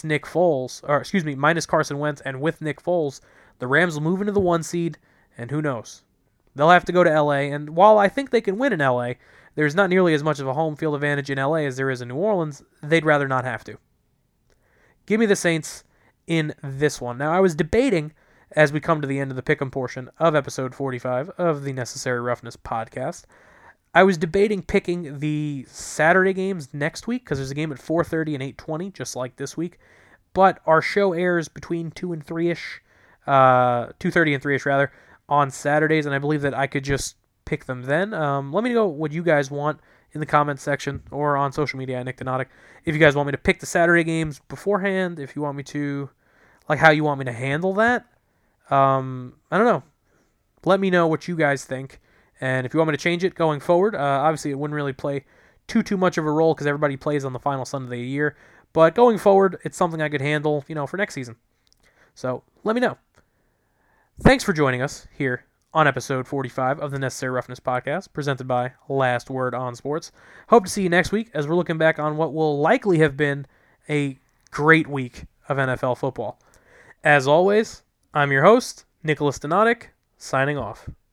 minus Carson Wentz and with Nick Foles, the Rams will move into the 1 seed, and who knows? They'll have to go to LA, and while I think they can win in LA, there's not nearly as much of a home field advantage in LA as there is in New Orleans. They'd rather not have to. Give me the Saints in this one. Now, I was debating, as we come to the end of the pick'em portion of episode 45 of the Necessary Roughness podcast, I was debating picking the Saturday games next week, because there's a game at 4:30 and 8:20, just like this week, but our show airs between 2 and 3-ish, 2:30 and 3-ish rather, on Saturdays, and I believe that I could just pick them then. Let me know what you guys want in the comments section or on social media at Nick Donatic. If you guys want me to pick the Saturday games beforehand, if you want me to, how you want me to handle that. I don't know. Let me know what you guys think. And if you want me to change it going forward, obviously it wouldn't really play too much of a role because everybody plays on the final Sunday of the year. But going forward, it's something I could handle, for next season. So let me know. Thanks for joining us here on episode 45 of the Necessary Roughness podcast, presented by Last Word on Sports. Hope to see you next week as we're looking back on what will likely have been a great week of NFL football. As always, I'm your host, Nicholas Donatic, signing off.